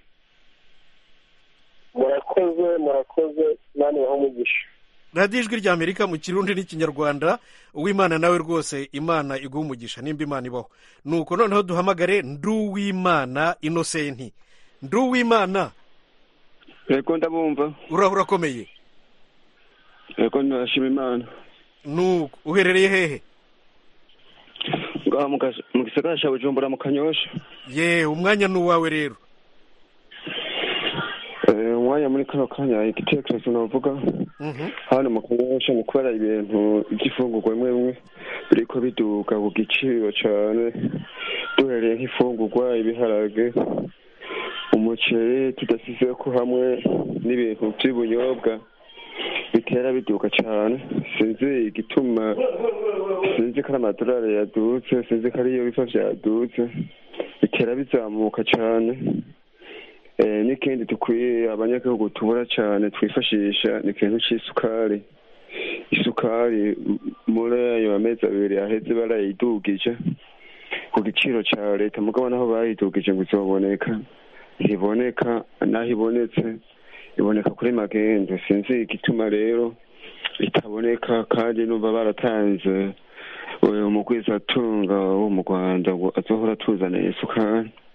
S10: Murakoze nani waho mugisha.
S1: Radiyo ijwi ry'Amerika mu Kirundi n'Ikinyarwanda. Uwimana nawe rwose Imana iguha umugisha nimba Imana ibaho. Nuko noneho duhamagare Nduwimana Innocent. Nduwimana.
S11: Yego ndabumva.
S1: Urakomeye?
S11: Yego ndashima Imana.
S1: Nuko uherereye hehe?
S11: Ngaha mu gisagara cya Bujumbura mu Kanyosha.
S1: Umwanya ni uwawe rero.
S11: Umwanya muri kano kanya igitekerezo navuga hano mu Kanyosha ni kubera ibintu by'ifungurwa bimwe biriko biduga ku giciro cyane, duhereye nk'ifungurwa, ibiharage, umuceri, tudasize ko hamwe n'ibintu by'ubunyobwa bitera biduka cyane. Sinzi igituma, sinzi ko amadolari yadutse, sinzi ko ariyo biva byadutse, bitera bizamuka cyane. N'ikindi dukwiye abanyagihugu tubura cyane twifashisha ni ikintu cy'isukari. Isukari muri ayo amezi abiri aheze barayidugije ku giciro cya leta, mugabo naho bayidugije ngo izoboneka, ntiboneka, naho ibonetse iboneka kuri magendo. Sinzi igituma rero itaboneka, kandi numva baratanze umugwizatunga wo mu Rwanda ngo azohora atuzaniye isukari.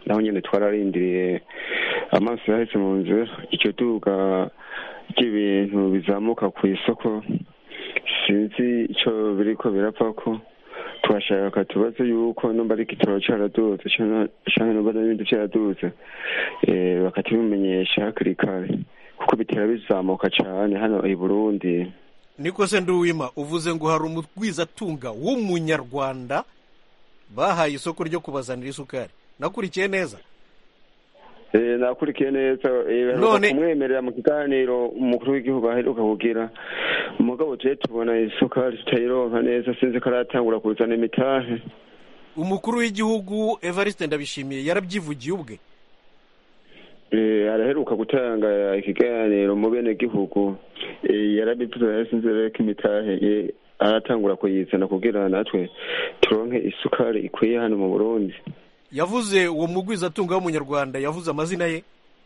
S11: naho nyine twararindiriye amaso yahetse mu nzira. Icyo duga ry'ibintu bizamuka ku isoko sinzi icyo biriko birapfa ko twashaka tubaze yuko numba ari igitoro cyaraduze cyangwa numba n'ibindi byaraduze bakatubimenyesha hakiri kare kuko bitera bizamuka cyane hano i Burundi.
S1: Niko se Nduwima uvuze ngo hari umugwizatunga w'umunyarwanda bahaye isoko ryo kubazanira isukari, nakurikiye neza?
S11: Nakurikiye neza. None kumwemerera mu kiganiro umukuru w'igihugu aheruka kugira umugabo tuje tubona isukari tutayironka neza, sinzi ko aratangura kuzana imitahe.
S1: Umukuru w'igihugu Evariste Ndabishimiye yarabyivugiye ubwe.
S11: Araheruka gutanga ikiganiro mu bene gihugu, yarabivuze sinzi reko imitahe aratangura kuyizana kugira natwe turonke isukari ikwiye hano mu Burundi.
S1: Yavuze uwo mugwizatunga w'umunyarwanda yavuze amazina ye?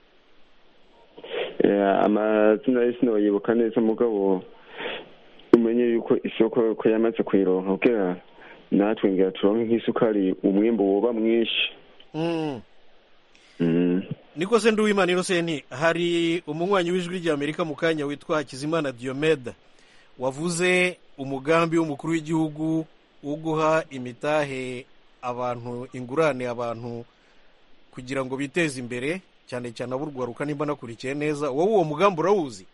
S11: Amazina ye sinoyibuka neza, mugabo umenye yuko isoko ko yamaze kuyironka kugira natwe ngira turonke nk'isukari umwimbu woba mwinshi.
S1: Niko se Nduwimana Innocent, hari umunywanyi w'ijwi ry'Amerika mu kanya witwa Hakizimana Diomede wavuze umugambi w'umukuru w'igihugu wo guha imitahe abantu, ingurane abantu kugira ngo biteze imbere, cyane cyane aburwaruka, nimba nakurikiye neza. Wowe uwo mugambi urawuzi?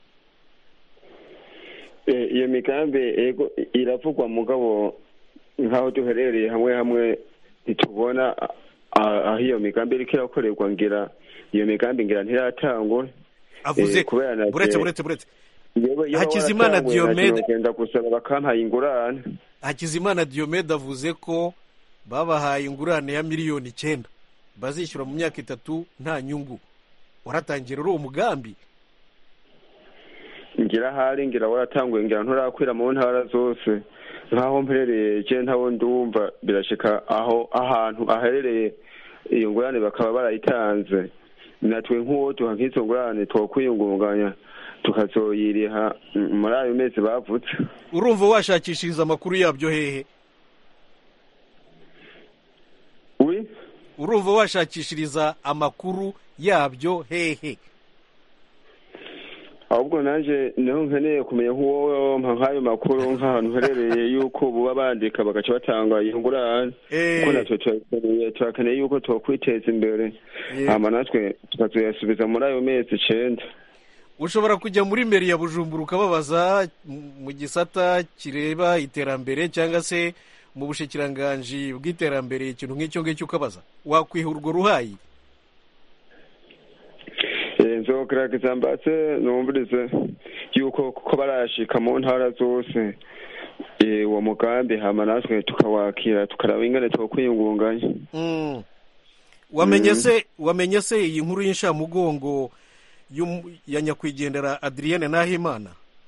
S11: Iyo migambi ego iravugwa, mugabo nkaho duherereye hamwe hamwe ntitubona aho iyo migambi iriko irakorerwa. Ngira iyo migambi ngira ntiratangwa.
S1: Avuze buretse Hakizimana Diomede
S11: genda gusaba bakampaye ingurane.
S1: Hakizimana Diomede avuze ko babahaye ingurane ya miliyoni 9 bazishyura mu myaka 3 nta nyungu. Waratangira uwo mugambi?
S11: Ngira hari ngira waratanguye, ngira nturakwira mu ntara zose. Nkaho mperereye je ntawo ndumva birashika aho ahantu aherereye iyo ngurane bakaba barayitanze. Natwe nk'uwo duha nk'izo ngurane twokwiyungunganya tukazoyiriha muri ayo mezi bavutse.
S1: Urumva washakishiriza amakuru yabyo hehe? Urumva washakishiriza amakuru yabyo hehe?
S11: Ahubwo nanje niho nkeneye kumenya nk'uwo nk'ayo makuru nk'ahantu herereye yuko buba bandika bagaca batanga iyo ngurane. Kuko natwe turakeneye yuko twokwiteza imbere, hama natwe tukazoyasubiza muri ayo mezi 9.
S1: Ushobora kujya muri meri ya Bujumbura ukababaza mu gisata kireba iterambere cyangwa se mu bushikiranganji bw'iterambere ikintu nk'icyo ngicyo ukabaza, wakwiha urwo ruhayi?
S11: Nzogerageza mbatse numvirize yuko ko barashika mu ntara zose uwo mugambi, hama natwe tukawakira tukaraba ingane twokwiyungunganya.
S1: Wamenye se iyi nkuru y'inshamugongo ya nyakwigendera Adrienne Nahimana?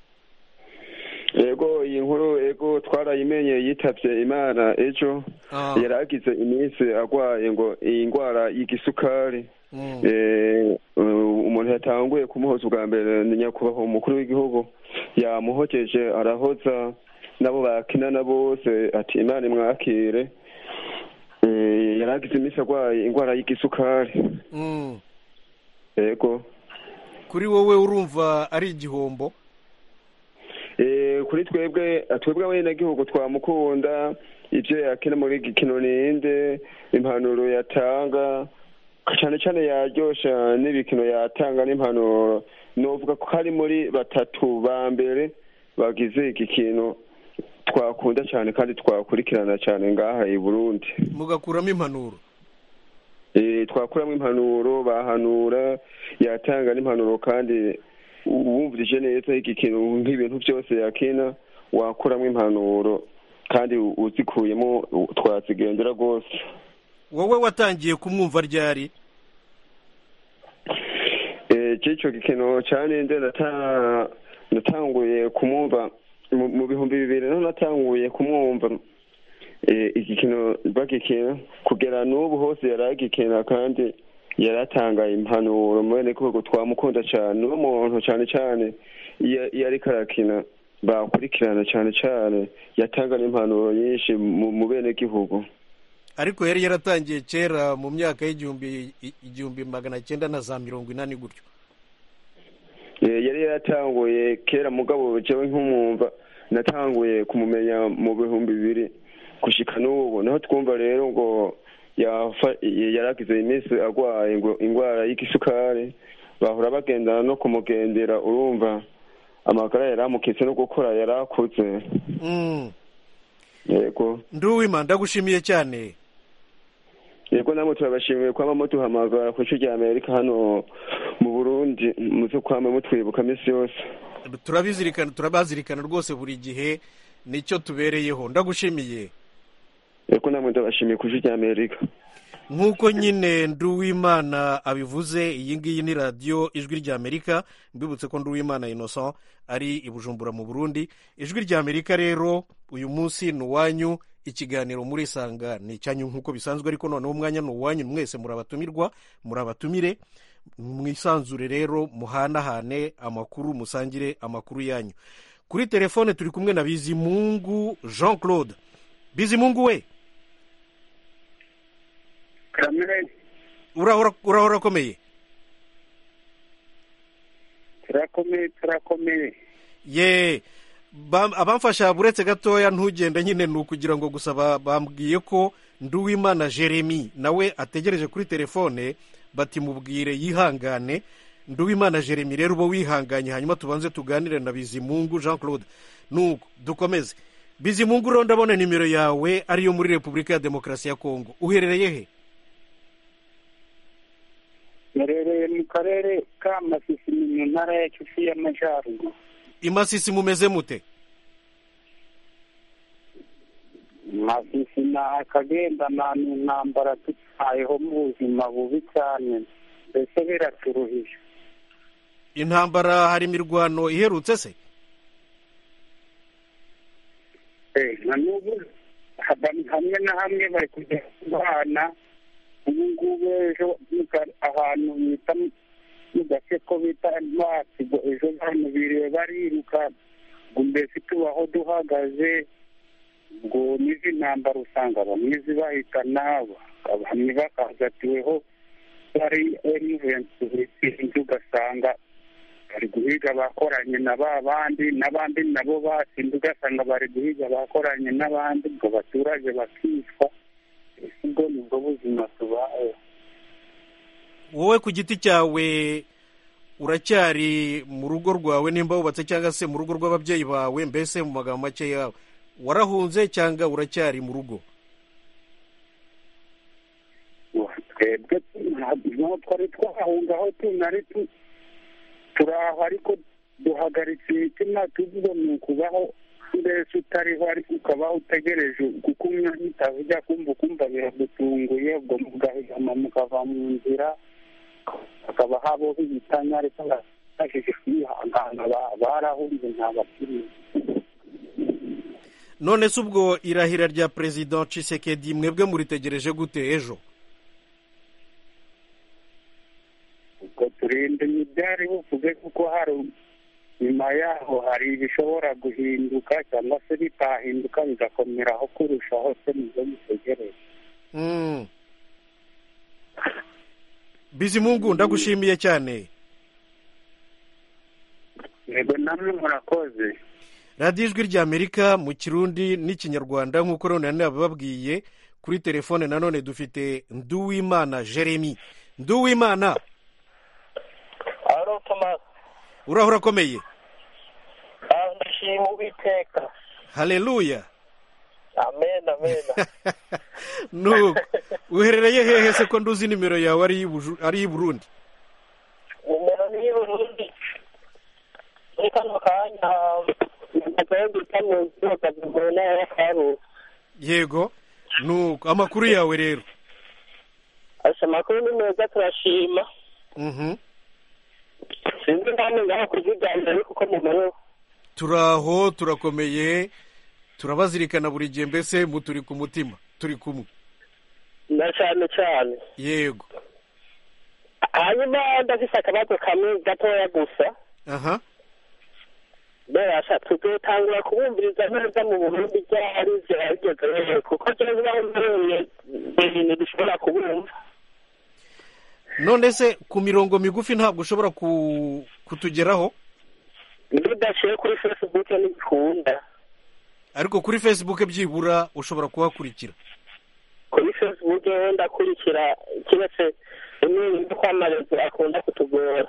S11: Ego iyi nkuru twarayimenye, yitavye Imana ejo. Yaragize iminsi agwaye ngo iyi ngwara y'igisukari. Umuntu yatanguye kumuhoza ubwa mbere ni nyakubahwa umukuru w'igihugu, yamuhojeje arahoza nabo bakinana bose ati Imana imwakire. Yaragize iminsi agwaye ingwara y'igisukari. Ego
S1: kuri wowe urumva ari igihombo?
S11: Kuri twebwe abenegihugu twamukunda, ibyo yakina muri gikino ninde, impanuro yatanga cyane cyane yaryosha n'ibikino yatanga n'impanuro. Novuga ko hari muri batatu ba mbere bagize igikino twakunda cyane kandi twakurikirana cyane ngaha i Burundi.
S1: Mugakuramo impanuro?
S11: Twakuramo impanuro, bahanura, yatanga n'impanuro, kandi wumvise neza igikino nk'ibintu byose yakina wakuramo impanuro kandi uzikuyemo twazigendera rwose.
S1: Wowe watangiye kumwumva ryari?
S11: Cyo gikino cyane nde natanguye kumwumva mu 2000 no natanguye kumwumva igikino bagikina kugera n'ubu hose yaragikina kandi yaratanga impanuro. Mwene ko twamukunda cyane n'umuntu cyane cyane yari karakina bakurikirana cyane yatanga impanuro nyinshi mu bene gihugu.
S1: ariko yari yaratangiye kera mu myaka y'igihumbi magana cyenda na za 80 gutyo.
S11: Yari yaratanguye kera mugabo jewe nk'umwumva natanguye kumumenya mu 2000 gushika n'ubu naho twumva rero ngo yaragize iminsi agwaye ngo ingwara y'igisukari bahora bagendana no kumugendera urumva amagara yaramukitse no gukora yarakuze. Yego
S1: Nduwimana ndagushimiye cyane.
S11: Yego namwe turabashimiye kwama mutuhamagara ku cyo Amerika hano mu Burundi muzo kwama mutwibuka misi yose.
S1: Turabazirikana rwose buri gihe nicyo tubereyeho. Ndagushimiye.
S11: Yego namwe ndabashimiye ku cyo Amerika.
S1: Nkuko nyine Nduwimana abivuze, iyi ngiyi ni radio Ijwi rya Amerika. Mbibutse ko Nduwimana Innocent ari i Bujumbura mu Burundi. Ijwi rya Amerika rero uyu munsi ni uwanyu, ikiganiro muri sanga ni cyanyu nkuko bisanzwe, ariko noneho umwanya ni uwanyu mwese, murabatumirwa murabatumire mwisanzure rero muhanahane amakuru, musangire amakuru yanyu. Kuri telefone turi kumwe na Bizimungu Jean Claude. Bizimungu we
S5: Kamere
S1: urahora komeye?
S5: Turakomeye.
S1: Ye abamfasha buretse gatoya ntugenda nyine nukugira ngo gusa bambwiye ko Nduwimana Jeremy nawe ategereje kuri telefone, bati mubwire yihangane. Nduwimana Jeremy rero ubo wihanganye, hanyuma tubanze tuganire na Bizimungu Jean Claude. Nuko dukomeze. Bizimungu rero ndabona nimero yawe ariyo muri Repubulika ya Demokarasi ya Kongo. Uherereye he?
S5: Merereye mu karere ka Masisi mu ntara ya Kivu y'Amajyaruguru.
S1: Imasisi mumeze mute?
S5: Masisi na akagenda na ntambara tutayeho mu buzima bubi cyane, mbese biraturuhije.
S1: Intambara hari imirwano iherutse se?
S5: Nanubu hamwe na hamwe bari kujya kubana. Ubu ngubu ejo ahantu bita mu gace ko bita Masigo, ejo hano biriwe bariruka ngo mbese tubaho duhagaze, ngo n'izi ntambara usanga bamwe zibahitana, bamwe bakazatiweho bari M23, ugasanga bari guhiga bakoranye na babandi, n'abandi nabo batsinda ugasanga bari guhiga bakoranye n'abandi, ngo abaturage bakicwa. Ubwo ni bwo buzima tubaye.
S1: Wowe ku giti cyawe uracyari mu rugo rwawe nimba wubatse, cyangwa se mu rugo rw'ababyeyi bawe? Mbese mu magambo make yawe warahunze cyangwa uracyari mu rugo?
S5: Twebwe ntabwo twari twahunga, aho tunari turaho, ariko duhagaritse imitima, tuvuga ni ukubaho mbese utariho, ariko ukabaho utegereje kuko umwanya utavujya kumva biragutunguye, ubwo mugahigama mukava mu nzira, hakaba habaho ibitanya, ariko bashije kwihangana barahunze ntabakiriye.
S1: None se ubwo irahira rya President Tshisekedi mwebwe muritegereje gute ejo?
S5: Ubwo turinde ibyari buvuge kuko hari nyuma yaho hari ibishobora guhinduka cyangwa se bitahinduka bigakomeraho kurushaho, se nizo mutegereje.
S1: Bizimungu ndagushimiye cyane.
S5: Yego namwe murakoze.
S1: Radio Ijwi rya Amerika mu Kirundi n'Ikinyarwanda, nk'uko none nababwiye. Kuri telefone nanone dufite Nduwimana Jeremy. Nduwimana.
S12: Alo Thomas.
S1: Urahora komeye?
S12: Ndashima Uwiteka.
S1: Haleluya.
S12: Amen.
S1: No, uherereye hehe se ko nduzi nimero yawe ari i Burundi?
S12: Nimero ni Burundi. Kano kanya
S1: yego. Nuko amakuru yawe rero?
S12: Amakuru ni meza, turashima. Sinzi ndane ngaho kujyana kuko mumerewe.
S1: Turaho turakomeye, turabazirikana buri gihe, mbese muturi ku mutima, turi kumwe.
S12: Na cyane.
S1: Yego.
S12: Hanyuma ndafise akabazo kamwe gatoya gusa. mbese tuzotangura kubumviriza neza mu Burundi byari bigeze kuko tuzaho mbere ibintu dushobora kubumva.
S1: None se ku mirongo migufi ntabwo ushobora kutugeraho?
S12: Ndudashiye kuri Facebook n'ikunda.
S1: Ariko kuri Facebook byibura ushobora kuhakurikira.
S12: Kuri Facebook ndakurikira kiretse n'ibintu kwamamaza akunda kutugora.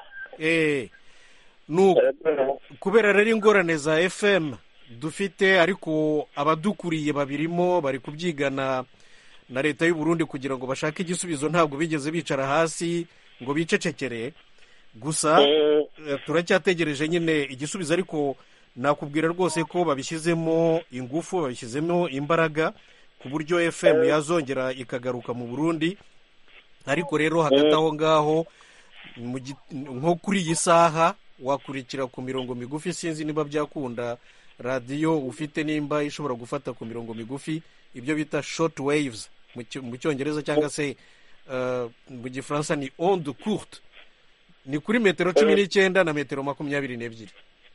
S1: Kubera rero ingorane za FM dufite ariko abadukuriye babirimo bari kubyigana na leta y'u Burundi kugira ngo bashake igisubizo ntabwo bigeze bicara hasi ngo bicecekere gusa turacyategereje nyine igisubizo ariko nakubwira rwose ko babishyizemo ingufu babishyizemo imbaraga ku buryo FM yazongera ikagaruka mu Burundi ariko rero hagati aho ngaho nko kuri iyi saha wakurikira ku mirongo migufi sinzi niba byakunda radiyo ufite nimba ishobora gufata ku mirongo migufi ibyo bita short waves mu cyongereza cyangwa se mu gifaransa ni onde courte ni kuri metero 19 na metero 22.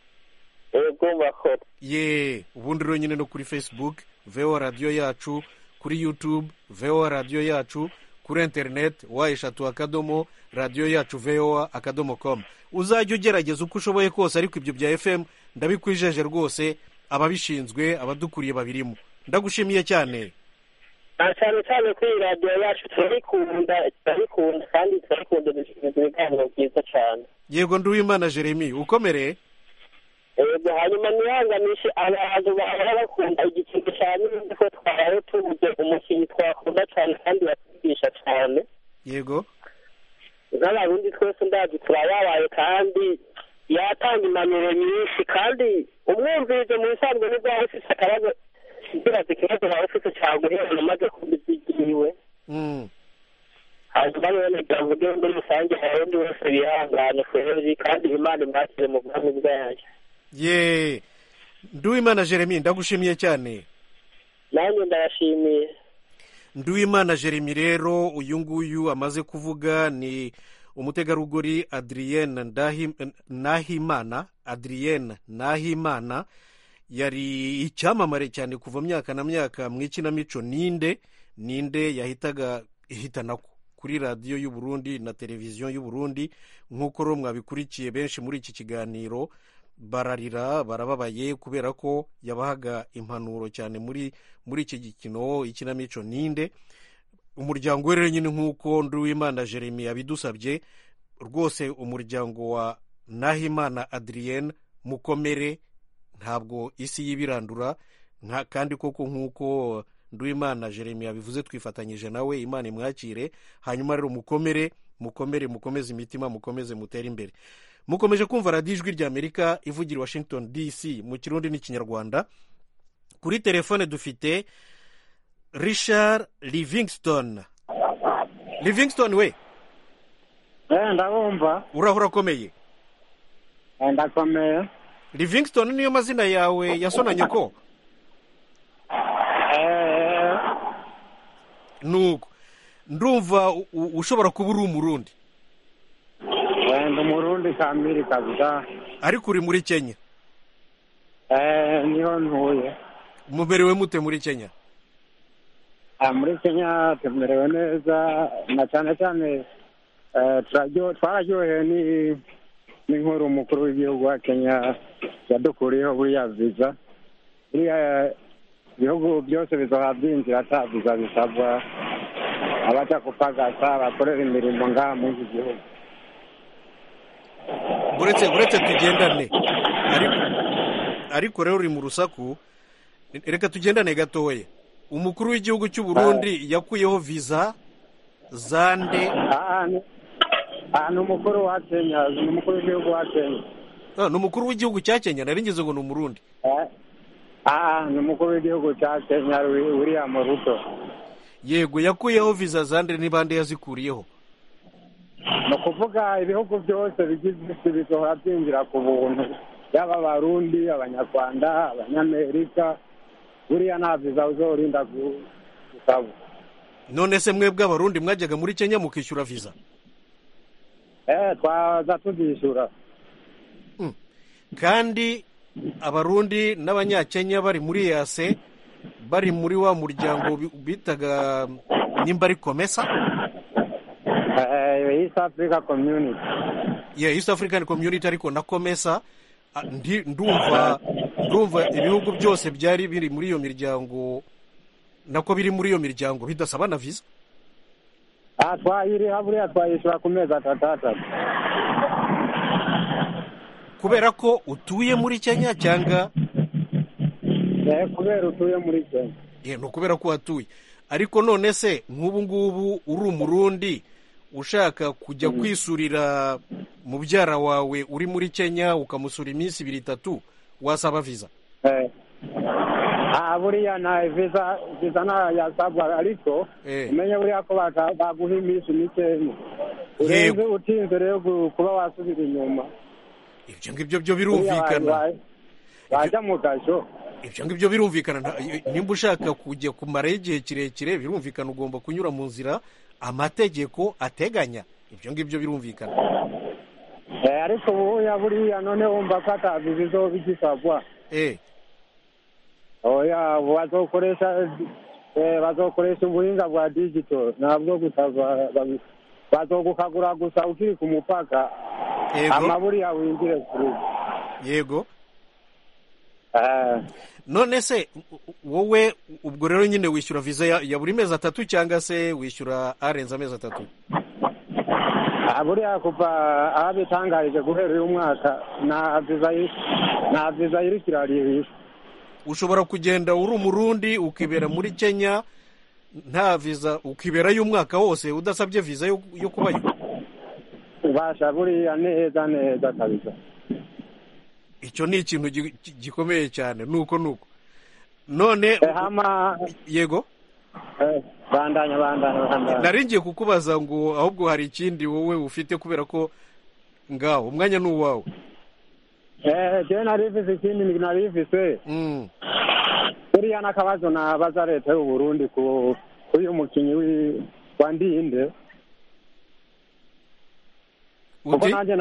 S1: Ubundi rero nyine no kuri Facebook VOA radio yacu, kuri YouTube VOA radio yacu, kuri internet wa3 radio yacu voa.com. Uzajya ugerageza uko ushoboye kose ariko ibyo bya FM ndabikwijeje rwose ababishinzwe abadukuriye babirimo. Ndagushimiye cyane.
S12: Cyane kuri radio yacu turikunda kandi turikunda ibiganiro byiza cyane.
S1: Yego Nduwimana Jeremy ukomere.
S12: Hanyuma nihanganishe abantu bahora bakunda igikingo cyane ko twaraye tubuze umukinnyi twakunda cyane kandi batwigisha cyane.
S1: Yego.
S12: N'abarundi twese ndazi turababaye kandi yatanga impanuro nyinshi kandi umwumvirizo mu bisanzwe n'ubwo ufite akabazo ikibazo wawe ufite cyaguhera umaze kubizigiwe. hanyuma rero ndavuga muri rusange abarundi bose bihangane kweri kandi Imana imwakire mu bwami bwayo.
S1: Nduwimana Jeremy ndagushimiye cyane.
S12: Nanjye ndabashimiye.
S1: Nduwimana Jeremy rero uyu nguyu amaze kuvuga ni umutegarugori Adrienne Nahimana yari icyamamare cyane kuva myaka na myaka mu ikinamico ninde yahitaga ihitana kuri radiyo y'u Burundi na televiziyo y'u Burundi nk'uko rero mwabikurikiye benshi muri iki kiganiro bararira barababaye kubera ko yabahaga impanuro cyane muri iki gikino ikinamico ninde. Umuryango we rero nyine nk'uko Nduwimana Jeremy yabidusabye rwose umuryango wa Nahimana Adrienne mukomere ntabwo isi y'ibirandura kandi koko nk'uko Nduwimana Jeremy yabivuze twifatanyije nawe Imana imwakire. Hanyuma rero mukomeze imitima mukomeze mutere imbere. Mukomeje kumva radiyo ijwi ry'Amerika ivugira i Washington DC mu Kirundi n'Ikinyarwanda. Kuri telefone dufite Richard Livingston we
S13: ndabumva.
S1: Urahura komeye?
S13: Ndakomeye.
S1: Livingston niyo mazina yawe yasona nyoko? Nuko ndumva ushobora kuba uri umurundi.
S13: Ndi umurundi kamiri kabisa.
S1: Ariko uri muri Kenya?
S13: Niho ntuye.
S1: Muberewe mute muri Kenya?
S13: Muri Kenya tumerewe neza na cyane twararyoheye n'inkuru umukuru w'igihugu wa Kenya yadukuriyeho buriya viza. Buriya ibihugu byose bizohabwa inzira ata viza bisabwa abaja kupagasa bakorera imirimo ngaha muri iki gihugu.
S1: Buretse tugendane ariko rero uri mu rusaku reka tugendane gatoya. Umukuru w'igihugu cy'u Burundi yakuyeho viza zande
S13: ni umukuru wa Kenya, ni umukuru w'igihugu wa Kenya.
S1: Ni umukuru w'igihugu cya Kenya nari ngeze ngo ni umurundi.
S13: Ni umukuru w'igihugu cya Kenya William Ruto.
S1: Yego yakuyeho viza zande ni bande yazikuriyeho?
S13: No kuvuga ibihugu byose bigize isi bizohora byinjira ku buntu yaba abarundi abanyarwanda abanyamerika buriya nta viza uzorinda gusaba.
S1: None se mwebwe abarundi mwajyaga muri Kenya mukishyura viza?
S13: Twaza tuzishyura.
S1: Kandi abarundi n'abanyakenya bari muri EAC bari muri wa muryango bitaga nimba ari COMESA,
S13: East Africa Community.
S1: Yeah, East African Community ariko na COMESA. Ndumva ibihugu byose byari biri muri iyo miryango nako biri muri iyo miryango bidasaba na visa.
S13: Twayishyura ku mezi 3
S1: kubera ko utuye muri Kenya cyangwa
S13: kubera utuye muri Kenya.
S1: No kubera ko watuye. Ariko none se nk'ubu ngubu uri umurundi ushaka kujya kwisurira mubyara wawe uri muri Kenya ukamusura iminsi 2-3 wasaba visa?
S13: Buriya na visa na yasabwa, ariko umenye buriya ko baguha iminsi mikeya urenze utinze rero kuba wasubira inyuma.
S1: Ibyo ngibyo byo birumvikana,
S13: wajya mu gasho.
S1: Ibyo ngibyo birumvikana. Nimba ushaka kujya kumara igihe kirekire birumvikana ugomba kunyura mu nzira amategeko ateganya. Ibyo ngibyo birumvikana.
S13: Ariko buriya none wumva ko ataviza izoba igisabwa. Oya, bazokoresha ubuhinga bwa digital, ntabwo bazogukagura gusa ukiri ku mupaka. Amaburiya winjire kuri.
S1: Yego. None se wowe ubwo rero nyine wishyura visa ya buri mezi 3 cyangwa se wishyura arenza amezi 3?
S13: Buriya kuva abitangarije guhera uyu mwaka na visa iri kirariye.
S1: Ushobora kugenda uri umurundi ukibera muri Kenya nta visa, ukibera y'umwaka wose udasabye visa yo kubayo.
S13: Basha buriya neza kabisa.
S1: Icyo ni ikintu gikomeye cyane. Nuko none yego
S13: bandanya.
S1: Naringiye kukubaza ngo ahubwo hari ikindi wowe ufite kubera ko ngaho umwanya ni uwawe.
S13: Je narivise ikindi narivise. Buriya nakabazo nabaza leta y'u Burundi ku uyu mukinyi wa Ndinde. Uko nanje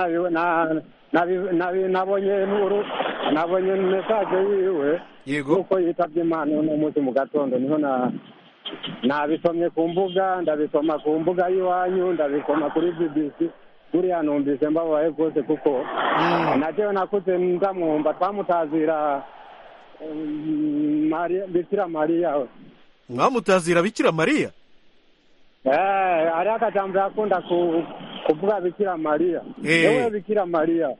S13: nabonye message yiwe.
S1: Yego.
S13: Uko yitabye Imana no munsi mu gatondo niho nabisomye ku mbuga, ndabisoma ku mbuga y'iwanyu, ndabisoma kuri BBC. Buriya numvise mbabaye rwose kuko najewe nakuze ndamwumva twamutazira Bikira Mariya.
S1: Mwamutazira Bikira Mariya?
S13: Ari akajambo yakunda kuvuga Bikira Mariya. Yewe Bikira Mariya.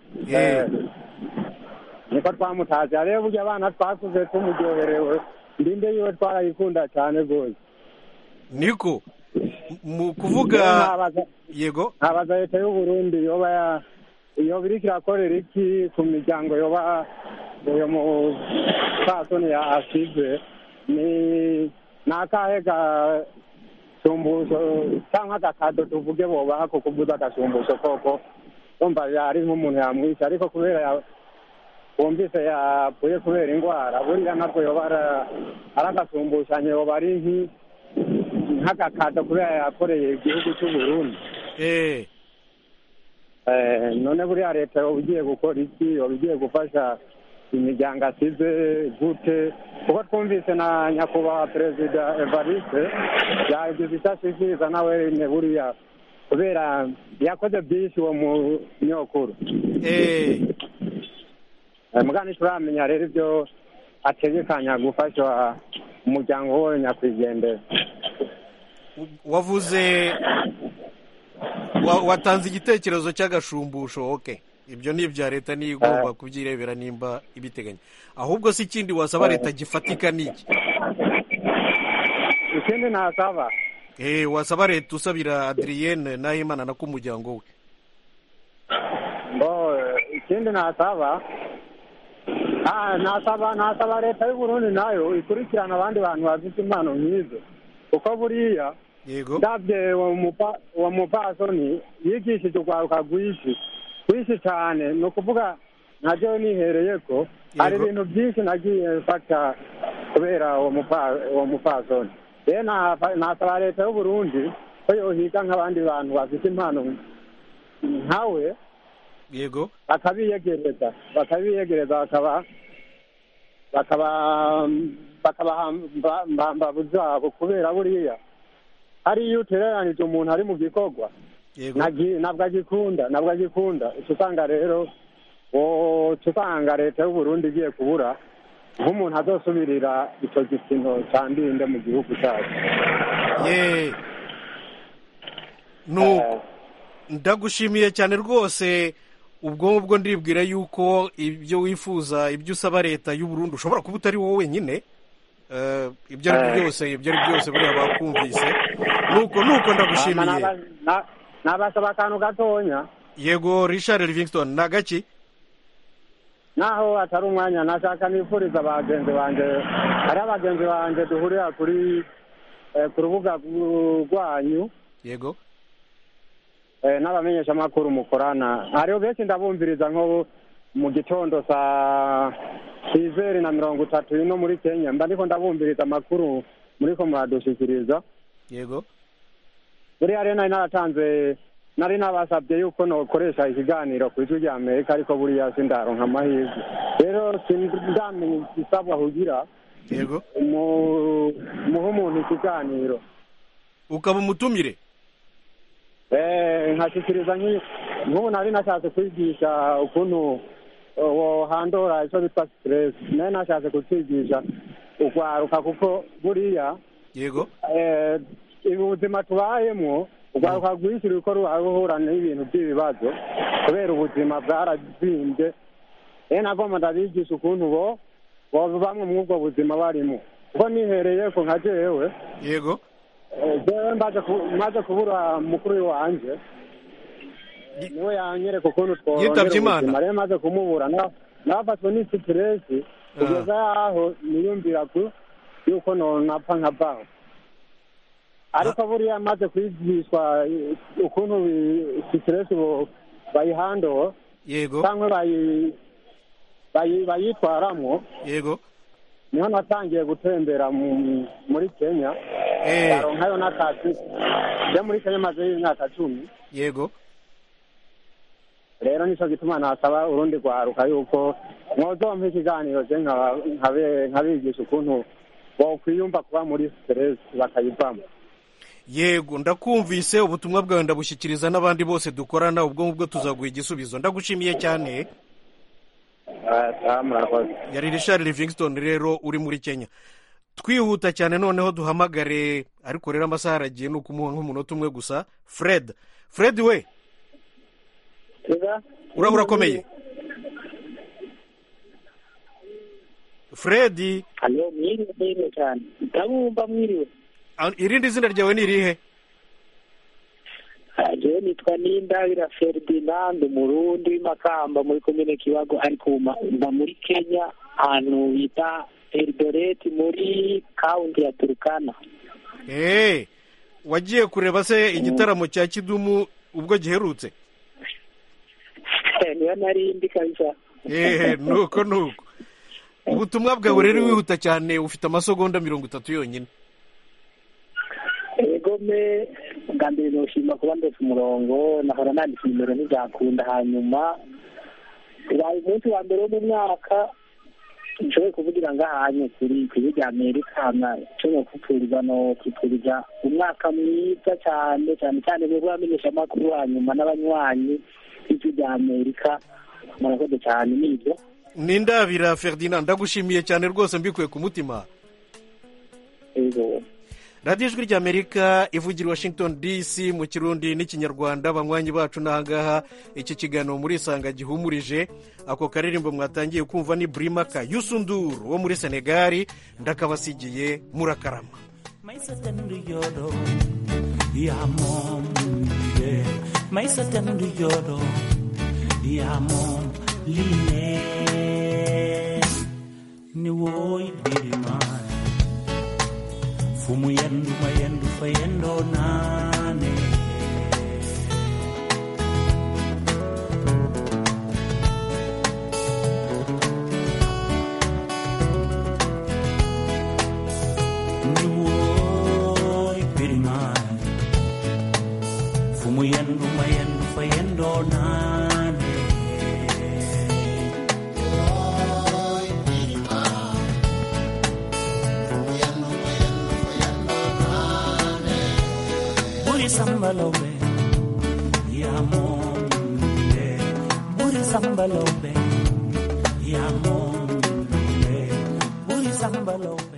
S13: Niko twamutazira rero burya abana twakuze tumuryoherewe. Ndinde yiwe twarayikunda cyane rwose.
S1: Niko mu kuvuga yego
S13: abaza leta y'u Burundi iyo biriko irakorera iki ku miryango yoba uyo mu pasoni ya asize ni nakahe gasumbuzo cyangwa agakado tuvuge bobaha ko kuvuza agasumbuzo koko umva yari nk'umuntu yamwisha, ariko kubera wumvise yapfuye kubera indwara buriya nabwo yoba aragasumbushanyo yoba ari nk'agakado kubera yakoreye igihugu cy'u Burundi. None buriya leta yoba igiye gukora iki? Yoba igiye gufasha imiryango asize gute? Kuko twumvise na nyakubahwa perezida Evariste yagize icyo ashikiriza nawe ne buriya kubera yakoze byinshi uwo mu nyokuru. Mugani turamenya rero ibyo ategekanya gufasha umuryango we nyakwigendera.
S1: Wavuze watanze igitekerezo cy'agashumbusho. Okay, ibyo ni ibya leta niyo igomba kubyirebera nimba ibiteganya. Ahubwo si ikindi wasaba leta gifatika niki?
S13: Ikindi nasaba
S1: wasaba leta usabira Adrienne Nahimana na kumuryango we.
S13: Ikindi nasaba leta y'u Burundi nayo ikurikirana abandi bantu bafite impano nk'izo, kuko buriya ndabye uwo mupasoni yigishije urwaruka rwinshi cyane. ni ukuvuga najyewe nihereye ko hari ibintu byinshi nagiye mfata kubera uwo mupasoni. rero nasaba leta y'u Burundi ko yohiga nk'abandi bantu bafite impano nkawe,
S1: yego,
S13: bakabiyegereza bakaba bakabaha mbambavu zabo kubera buriya hariyo utereranije umuntu ari mu gikorwa nabwo agikunda usanga rero usanga leta y'u Burundi igiye kubura nk'umuntu azosubirira icyo gikino cya ndinde mu gihugu cyacu.
S1: Ndagushimiye cyane rwose. Ubwo ndibwira yuko ibyo wifuza, ibyo usaba leta y'u Burundi ushobora kuba utari wowe wenyine, ibyo ari byose buriya bakumvise. Nuko ndagushimiye.
S13: Nabasaba akantu gatonya.
S1: Yego Richard Livingston, nagaki?
S13: Naho atari umwanya nashaka nifuriza abagenzi banjye, hari abagenzi banjye duhurira kuri ku rubuga rwanyu.
S1: Yego.
S13: N'abamenyesha amakuru mukorana hariho benshi ndabumviriza nko mu gitondo saa 6:30 ino muri Kenya ndiko ndabumviriza amakuru muriko muradushikiriza.
S1: Yego.
S13: Buriya rero nari nabasabye yuko nokoresha ikiganiro ku ijwi rya Amerika ariko buriya sindaronka amahirwe rero sindamenye isabwa kugira.
S1: Yego.
S13: Muhe umuntu ikiganiro
S1: ukaba umutumire.
S13: Nkashikiriza nk'ubu nari nashatse kwigisha ukuntu handora icyo bita stress, nayo nashatse kutwigisha ugwaruka kuko buriya
S1: yego
S13: ubuzima tubayemo ugwaruka rwishyura uko ruhura n'ibintu by'ibibazo kubera ubuzima bwarazimbye. Nagomba ndabigisha ukuntu bamwe muri ubwo buzima barimo kuko nihereye ko nka jewe.
S1: Yego.
S13: Maze kubura mukuru wanjye niwe yanyereka ukuntu
S1: yitabye Imana.
S13: Rero maze kumubura nafatwe n'isitiresi kugeza aho niyumvira yuko napfa nka baho, ariko buriya maze kwigishwa ukuntu isitiresi bayihandura cyangwa bayitwaramo.
S1: Yego.
S13: Niho natangiye gutembera muri Kenya. Nkayo n'akazi njya muri Kenya maze y'imyaka 10.
S1: Yego.
S13: Rero nico gituma nasaba urundi rwaruka yuko mwozompa ikiganiro je nkabigisha ukuntu bokwiyumva kuba muri stress bakayivamo.
S1: Yego ndakumvise, ubutumwa bwawe ndabushyikiriza n'abandi bose dukorana, ubwo tuzaguha igisubizo. Ndagushimiye cyane. Yari Richard Livingston rero uri muri Kenya. Twihuta cyane noneho duhamagare, ariko rero amasaha aragiye no kumuha nk'umunota umwe gusa. Fred we urakomeye? Fred
S14: Allo, mwiriwe cyane. Ndabumva mwiriwe.
S1: Irindi zina ryawe ni irihe?
S14: Jewe nitwa Nindabira Ferdinand, Murundi Makamba muri komine Kibago, ariko mba muri Kenya ahantu bita Eldoret muri county ya Turkana.
S1: Wagiye kureba se igitaramo cya Kidumu ubwo giherutse?
S14: Niyo narindi kabisa.
S1: Nuko ubutumwa bwawe rero wihuta cyane, ufite amasegonda 30 yonyine.
S14: Egome ngambire noshima kuba ndetse umurongo nahora nandika nimero ntibyakunda, hanyuma ubaye umunsi wa mbere wo mu mwaka nshoboye kuvugira ngahanye kuri rya Amerika cyo kupfuriza umwaka mwiza cyane mu bamenyesha amakuru, hanyuma n'abanywanyi b'ijwi rya Amerika murakoze cyane. Nibyo
S1: Nindabira Ferdinand, ndagushimiye cyane rwose mbikuye ku mutima. Radio Ijwi rya Amerika ivugira Washington DC mu Kirundi n'Ikinyarwanda. Banywanyi bacu nahangaha iki kiganiro muri Sanga gihumurije. Ako karirimbo mwatangiye kumva ni Brimaka Yusundur wo muri Senegal, ndakabasigiye murakarama.
S15: Maisa tandu yodo ya mom maisa tandu yodo ya mom line ni woy birima fumu yendu mayendu fayendo nane ni woy birima fumu yendu mayendu fayendo nane sambalobe yamonde buri sambalobe yamonde buri sambalobe